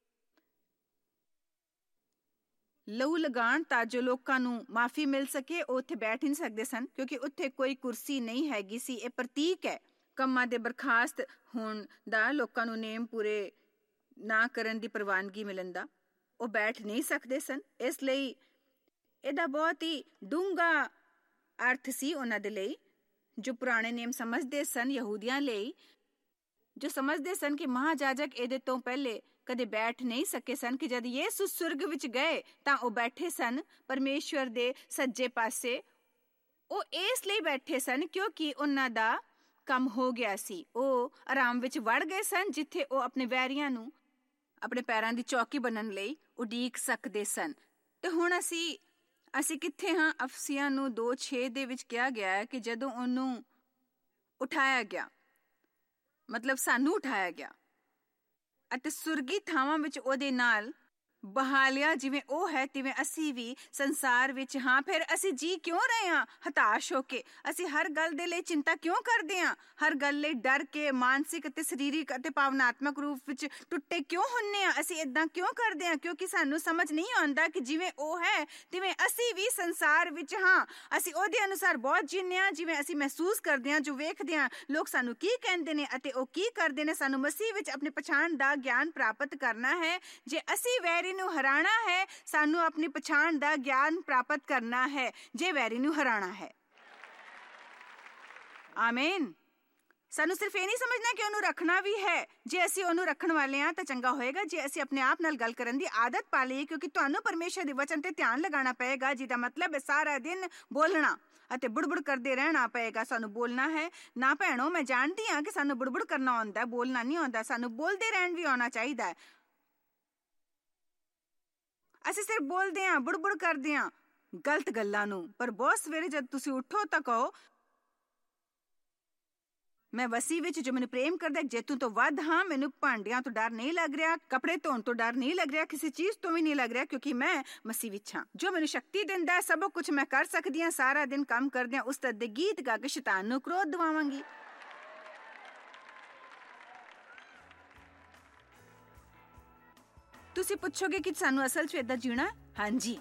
ਲਹੂ ਲਗਾਉਣ ਤਾਂ ਜੋ ਲੋਕਾਂ ਨੂੰ ਮਾਫੀ ਮਿਲ ਸਕੇ। ਉਹ ਉੱਥੇ ਬੈਠ ਨਹੀਂ ਸਕਦੇ ਸਨ ਕਿਉਂਕਿ ਉੱਥੇ ਕੋਈ ਕੁਰਸੀ ਨਹੀਂ ਹੈਗੀ ਸੀ। ਇਹ ਪ੍ਰਤੀਕ ਹੈ ਕੰਮਾਂ ਦੇ ਬਰਖਾਸਤ ਹੋਣ ਦਾ, ਲੋਕਾਂ ਨੂੰ ਨੇਮ ਪੂਰੇ ਨਾ ਕਰਨ ਦੀ ਪ੍ਰਵਾਨਗੀ ਮਿਲਣ ਦਾ। ਉਹ ਬੈਠ ਨਹੀਂ ਸਕਦੇ ਸਨ। ਇਸ ਲਈ ਇਹਦਾ ਬਹੁਤ ਹੀ ਡੂੰਘਾ ਅਰਥ ਸੀ ਉਹਨਾਂ ਦੇ ਲਈ, ਜੋ ਪੁਰਾਣੇ ਨਿਯਮ ਸਮਝਦੇ ਸਨ। ਯਹੂਦੀਆਂ ਲਈ ਜੋ ਸਮਝਦੇ ਸਨ ਕਿ ਮਹਾਜਾਜਕ ਇਹਦੇ ਤੋਂ ਪਹਿਲੇ ਕਦੇ ਬੈਠ ਨਹੀਂ ਸਕੇ ਸਨ, ਕਿ ਜਦ ਯਿਸੂ ਸੁਰਗ ਵਿੱਚ ਗਏ ਤਾਂ ਉਹ ਬੈਠੇ ਸਨ ਪਰਮੇਸ਼ਵਰ ਦੇ ਸੱਜੇ ਪਾਸੇ। ਉਹ ਇਸ ਲਈ ਬੈਠੇ ਸਨ ਕਿਉਂਕਿ ਉਹਨਾਂ ਦਾ ਕੰਮ ਹੋ ਗਿਆ ਸੀ। ਉਹ ਆਰਾਮ ਵਿੱਚ ਵੜ ਗਏ ਸਨ ਜਿੱਥੇ ਉਹ ਆਪਣੇ ਵੈਰੀਆਂ ਨੂੰ ਆਪਣੇ ਪੈਰਾਂ ਦੀ ਚੌਕੀ ਬਣਨ ਲਈ ਉਡੀਕ ਸਕਦੇ ਸਨ। ਤੇ ਹੁਣ ਅਸੀਂ ਅਸੀਂ ਕਿੱਥੇ ਹਾਂ? ਅਫਸੀਆਂ ਨੂੰ ਦੋ ਛੇ ਦੇ ਵਿੱਚ ਕਿਹਾ ਗਿਆ ਹੈ ਕਿ ਜਦੋਂ ਉਹਨੂੰ ਉਠਾਇਆ ਗਿਆ, ਮਤਲਬ ਸਾਨੂੰ ਉਠਾਇਆ ਗਿਆ ਅਤੇ ਸੁਰਗੀ ਥਾਵਾਂ ਵਿੱਚ ਉਹਦੇ ਨਾਲ ਬਹਾਲਿਆ। ਜਿਵੇਂ ਉਹ ਹੈ ਤਿਵੇਂ ਅਸੀਂ ਵੀ ਸੰਸਾਰ ਵਿੱਚ ਹਾਂ। ਫਿਰ ਅਸੀਂ ਜੀ ਕਿਉਂ ਰਹੇ ਹਾਂ ਹਤਾਸ਼ ਹੋ ਕੇ? ਅਸੀਂ ਹਰ ਗੱਲ ਦੇ ਲਈ ਚਿੰਤਾ ਕਿਉਂ ਕਰਦੇ ਹਾਂ? ਹਰ ਗੱਲ ਲਈ ਡਰ ਕੇ ਮਾਨਸਿਕ ਅਤੇ ਸਰੀਰਕ ਅਤੇ ਭਾਵਨਾਤਮਕ ਰੂਪ ਵਿੱਚ ਟੁੱਟੇ ਕਿਉਂ ਹੁੰਨੇ ਹਾਂ? ਅਸੀਂ ਏਦਾਂ ਕਿਉਂ ਕਰਦੇ ਹਾਂ? ਕਿਉਂਕਿ ਸਾਨੂੰ ਸਮਝ ਨਹੀਂ ਆਉਂਦਾ ਕਿ ਜਿਵੇਂ ਉਹ ਹੈ ਤਿਵੇਂ ਅਸੀਂ ਵੀ ਸੰਸਾਰ ਵਿੱਚ ਹਾਂ। ਅਸੀਂ ਉਹਦੇ ਅਨੁਸਾਰ ਬਹੁਤ ਜੀਂਦੇ ਹਾਂ ਜਿਵੇਂ ਅਸੀਂ ਮਹਿਸੂਸ ਕਰਦੇ ਹਾਂ, ਜੋ ਵੇਖਦੇ ਹਾਂ ਲੋਕ ਸਾਨੂੰ ਕੀ ਕਹਿੰਦੇ ਨੇ ਅਤੇ ਉਹ ਕੀ ਕਰਦੇ ਨੇ। ਸਾਨੂੰ ਮਸੀਹ ਵਿੱਚ ਆਪਣੀ ਪਛਾਣ ਦਾ ਗਿਆਨ ਪ੍ਰਾਪਤ ਕਰਨਾ ਹੈ। ਜੇ ਅਸੀਂ ਵੈਰੀ ਨੂੰ ਹਰਾਣਾ ਹੈ, ਸਾਨੂੰ ਆਪਣੀ ਪਛਾਣ ਦਾ ਗਿਆਨ ਪ੍ਰਾਪਤ ਕਰਨਾ ਹੈ ਜੇ ਵੈਰੀ ਨੂੰ ਹਰਾਣਾ ਹੈ। ਆਮੀਨ। ਸਾਨੂੰ ਸਿਰਫ ਇਹ ਨਹੀਂ ਸਮਝਣਾ ਕਿ ਉਹਨੂੰ ਰੱਖਣਾ ਵੀ ਹੈ। ਜੇ ਅਸੀਂ ਉਹਨੂੰ ਰੱਖਣ ਵਾਲੇ ਹਾਂ ਤਾਂ ਚੰਗਾ ਹੋਏਗਾ ਜੇ ਅਸੀਂ ਆਪਣੇ ਆਪ ਨਾਲ ਗੱਲ ਕਰਨ ਦੀ ਆਦਤ ਪਾ ਲਈਏ, ਕਿਉਂਕਿ ਤੁਹਾਨੂੰ ਪਰਮੇਸ਼ਰ ਦੇ ਵਚਨ ਤੇ ਧਿਆਨ ਲਗਾਉਣਾ ਪਏਗਾ, ਜਿਹਦਾ ਮਤਲਬ ਹੈ ਸਾਰਾ ਦਿਨ ਬੋਲਣਾ ਅਤੇ ਬੁੜਬੁੜ ਕਰਦੇ ਰਹਿਣਾ ਪਏਗਾ। ਸਾਨੂੰ ਬੋਲਣਾ ਹੈ ਨਾ ਭੈਣੋ। ਮੈਂ ਜਾਣਦੀ ਹਾਂ ਕਿ ਸਾਨੂੰ ਬੁੜਬੁੜ ਕਰਨਾ ਆਉਂਦਾ, ਬੋਲਣਾ ਨਹੀਂ ਆਉਂਦਾ। ਸਾਨੂੰ ਬੋਲਦੇ ਰਹਿਣ ਵੀ ਆਉਣਾ ਚਾਹੀਦਾ ਹੈ। ਅਸੀਂ ਸਿਰਫ ਬੋਲਦੇ ਹਾਂ, ਬੁੜਬੁੜ ਕਰਦੇ ਹਾਂ ਗਲਤ ਗੱਲਾਂ ਨੂੰ। ਪਰ ਬਹੁਤ ਸਵੇਰੇ ਜਦ ਤੁਸੀਂ ਉੱਠੋ ਤਾਂ ਕਹੋ, ਮੈਂ ਮਸੀਹ ਵਿੱਚ ਜੋ ਮੈਨੂੰ ਪ੍ਰੇਮ ਕਰਦਾ ਜੇਤੂ ਤੋਂ ਵੱਧ ਹਾਂ। ਮੈਨੂੰ ਭਾਂਡਿਆਂ ਤੋਂ ਡਰ ਨਹੀਂ ਲੱਗ ਰਿਹਾ, ਕੱਪੜੇ ਧੋਣ ਤੋਂ ਡਰ ਨਹੀਂ ਲੱਗ ਰਿਹਾ, ਕਿਸੇ ਚੀਜ਼ ਤੋਂ ਵੀ ਨਹੀਂ ਲੱਗ ਰਿਹਾ, ਕਿਉਂਕਿ ਮੈਂ ਮਸੀਹ ਵਿੱਚ ਹਾਂ। ਜੋ ਮੈਨੂੰ ਸ਼ਕਤੀ ਦਿੰਦਾ ਸਭ ਕੁਝ ਮੈਂ ਕਰ ਸਕਦੀ ਹਾਂ। ਸਾਰਾ ਦਿਨ ਕੰਮ ਕਰਦਿਆਂ ਉਸਤਤ ਦੇ ਗੀਤ ਗਾ ਕੇ ਸ਼ੈਤਾਨ ਨੂੰ ਕ੍ਰੋਧ ਦਿਵਾਵਾਂਗੀ। ਤੁਸੀਂ ਪੁੱਛੋਗੇ ਕਿ ਸਾਨੂੰ ਅਸਲ 'ਚ ਏਦਾਂ ਜੀਣਾ? ਹਾਂਜੀ,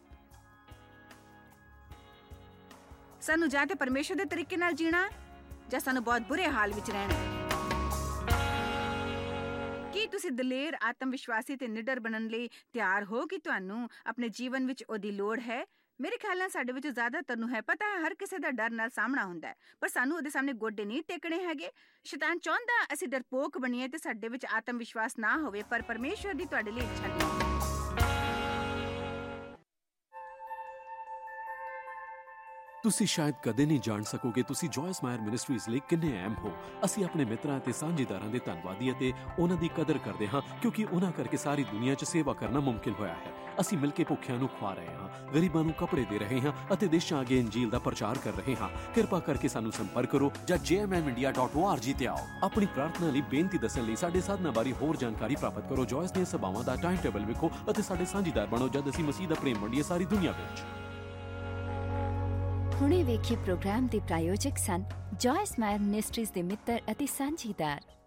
ਸਾਨੂੰ ਜਾਂ ਤੇ ਪਰਮੇਸ਼ਰ ਦੇ ਤਰੀਕੇ ਨਾਲ ਜੀਣਾ ਜਾਂ ਸਾਨੂੰ ਬਹੁਤ ਬੁਰੇ ਹਾਲ ਵਿੱਚ ਰਹਿਣਾ। ਕੀ ਤੁਸੀਂ ਦਲੇਰ, ਆਤਮ ਵਿਸ਼ਵਾਸੀ ਤੇ ਨਿਡਰ ਬਣਨ ਲਈ ਤਿਆਰ ਹੋ ਕਿ ਤੁਹਾਨੂੰ ਆਪਣੇ ਜੀਵਨ ਵਿੱਚ ਉਹਦੀ ਲੋੜ ਹੈ? ਮੇਰੇ ਖਿਆਲ ਨਾਲ ਸਾਡੇ ਵਿੱਚ ਜ਼ਿਆਦਾਤਰ ਨੂੰ ਹੈ ਪਤਾ ਹੈ ਹਰ ਕਿਸੇ ਦਾ ਡਰ ਨਾਲ ਸਾਹਮਣਾ ਹੁੰਦਾ ਹੈ, ਪਰ ਸਾਨੂੰ ਉਹਦੇ ਸਾਹਮਣੇ ਗੋਡੇ ਨਹੀਂ ਟੇਕਣੇ ਹੈਗੇ। ਸ਼ੈਤਾਨ ਚਾਹੁੰਦਾ ਅਸੀਂ ਡਰਪੋਕ ਬਣੀਏ ਤੇ ਸਾਡੇ ਵਿੱਚ ਆਤਮ ਵਿਸ਼ਵਾਸ ਨਾ ਹੋਵੇ, ਪਰ ਪਰਮੇਸ਼ਵਰ ਦੀ ਤੁਹਾਡੇ ਲਈ ਇੱਛਾ ਨਹੀਂ। ਤੁਸੀਂ ਸ਼ਾਇਦ ਕਦੇ ਨਹੀਂ ਜਾਣ ਸਕੋਗੇ ਤੁਸੀਂ ਜੋਇਸ ਮਾਇਰ ਮਿਨਿਸਟਰੀਜ਼ ਲਈ ਕਿੰਨੇ ਅਹਿਮ ਹੋ। ਅਸੀਂ ਆਪਣੇ ਮਿੱਤਰਾਂ ਅਤੇ ਸਾਂਝੇਦਾਰਾਂ ਦੇ ਧੰਨਵਾਦੀ ਅਤੇ ਉਹਨਾਂ ਦੀ ਕਦਰ ਕਰਦੇ ਹਾਂ, ਕਿਉਂਕਿ ਉਹਨਾਂ ਕਰਕੇ ਸਾਰੀ ਦੁਨੀਆ 'ਚ ਸੇਵਾ ਕਰਨਾ ਮੁਮਕਿਨ ਹੋਇਆ ਹੈ। ਅਸੀਂ ਮਿਲ ਕੇ ਭੁੱਖਿਆਂ ਨੂੰ ਖਵਾ ਰਹੇ ਹਾਂ, ਗਰੀਬਾਂ ਨੂੰ ਕੱਪੜੇ ਦੇ ਰਹੇ ਹਾਂ ਅਤੇ ਦੇਸ਼ਾਂ ਅੱਗੇ ਇੰਜੀਲ ਦਾ ਪ੍ਰਚਾਰ ਕਰ ਰਹੇ ਹਾਂ। ਕਿਰਪਾ ਕਰਕੇ ਸਾਨੂੰ ਸੰਪਰਕ ਕਰੋ ਜਾਂ J M M India dot O R G ਤੇ ਆਓ। ਆਪਣੀ ਪ੍ਰਾਰਥਨਾ ਲਈ ਬੇਨਤੀ ਦੱਸਣ ਲਈ ਸਾਡੇ ਸਾਧਨਾਂ ਬਾਰੇ ਹੋਰ ਜਾਣਕਾਰੀ ਪ੍ਰਾਪਤ ਕਰੋ। ਜੋਇਸ ਦੀਆਂ ਸਭਾਵਾਂ ਦਾ ਟਾਈਮ ਟੇਬਲ ਵੇਖੋ ਅਤੇ ਸਾਡੇ ਸਾਂਝੇਦਾਰ ਬਣੋ ਜਦ ਅਸੀਂ ਮਸੀਹ ਦਾ ਪ੍ਰੇਮ ਵੰਡੀਏ ਸਾਰੀ ਦੁਨੀਆ ਵਿੱਚ। ਹੁਣੇ ਵੇਖੇ ਪ੍ਰੋਗਰਾਮ ਦੇ ਪ੍ਰਾਯੋਜਕ ਸਨ ਜੋਇਸ ਮਾਇਰ ਮਿਨਿਸਟਰੀਜ਼ ਦੇ ਮਿੱਤਰ ਅਤੇ ਸਾਂਝੀਦਾਰ।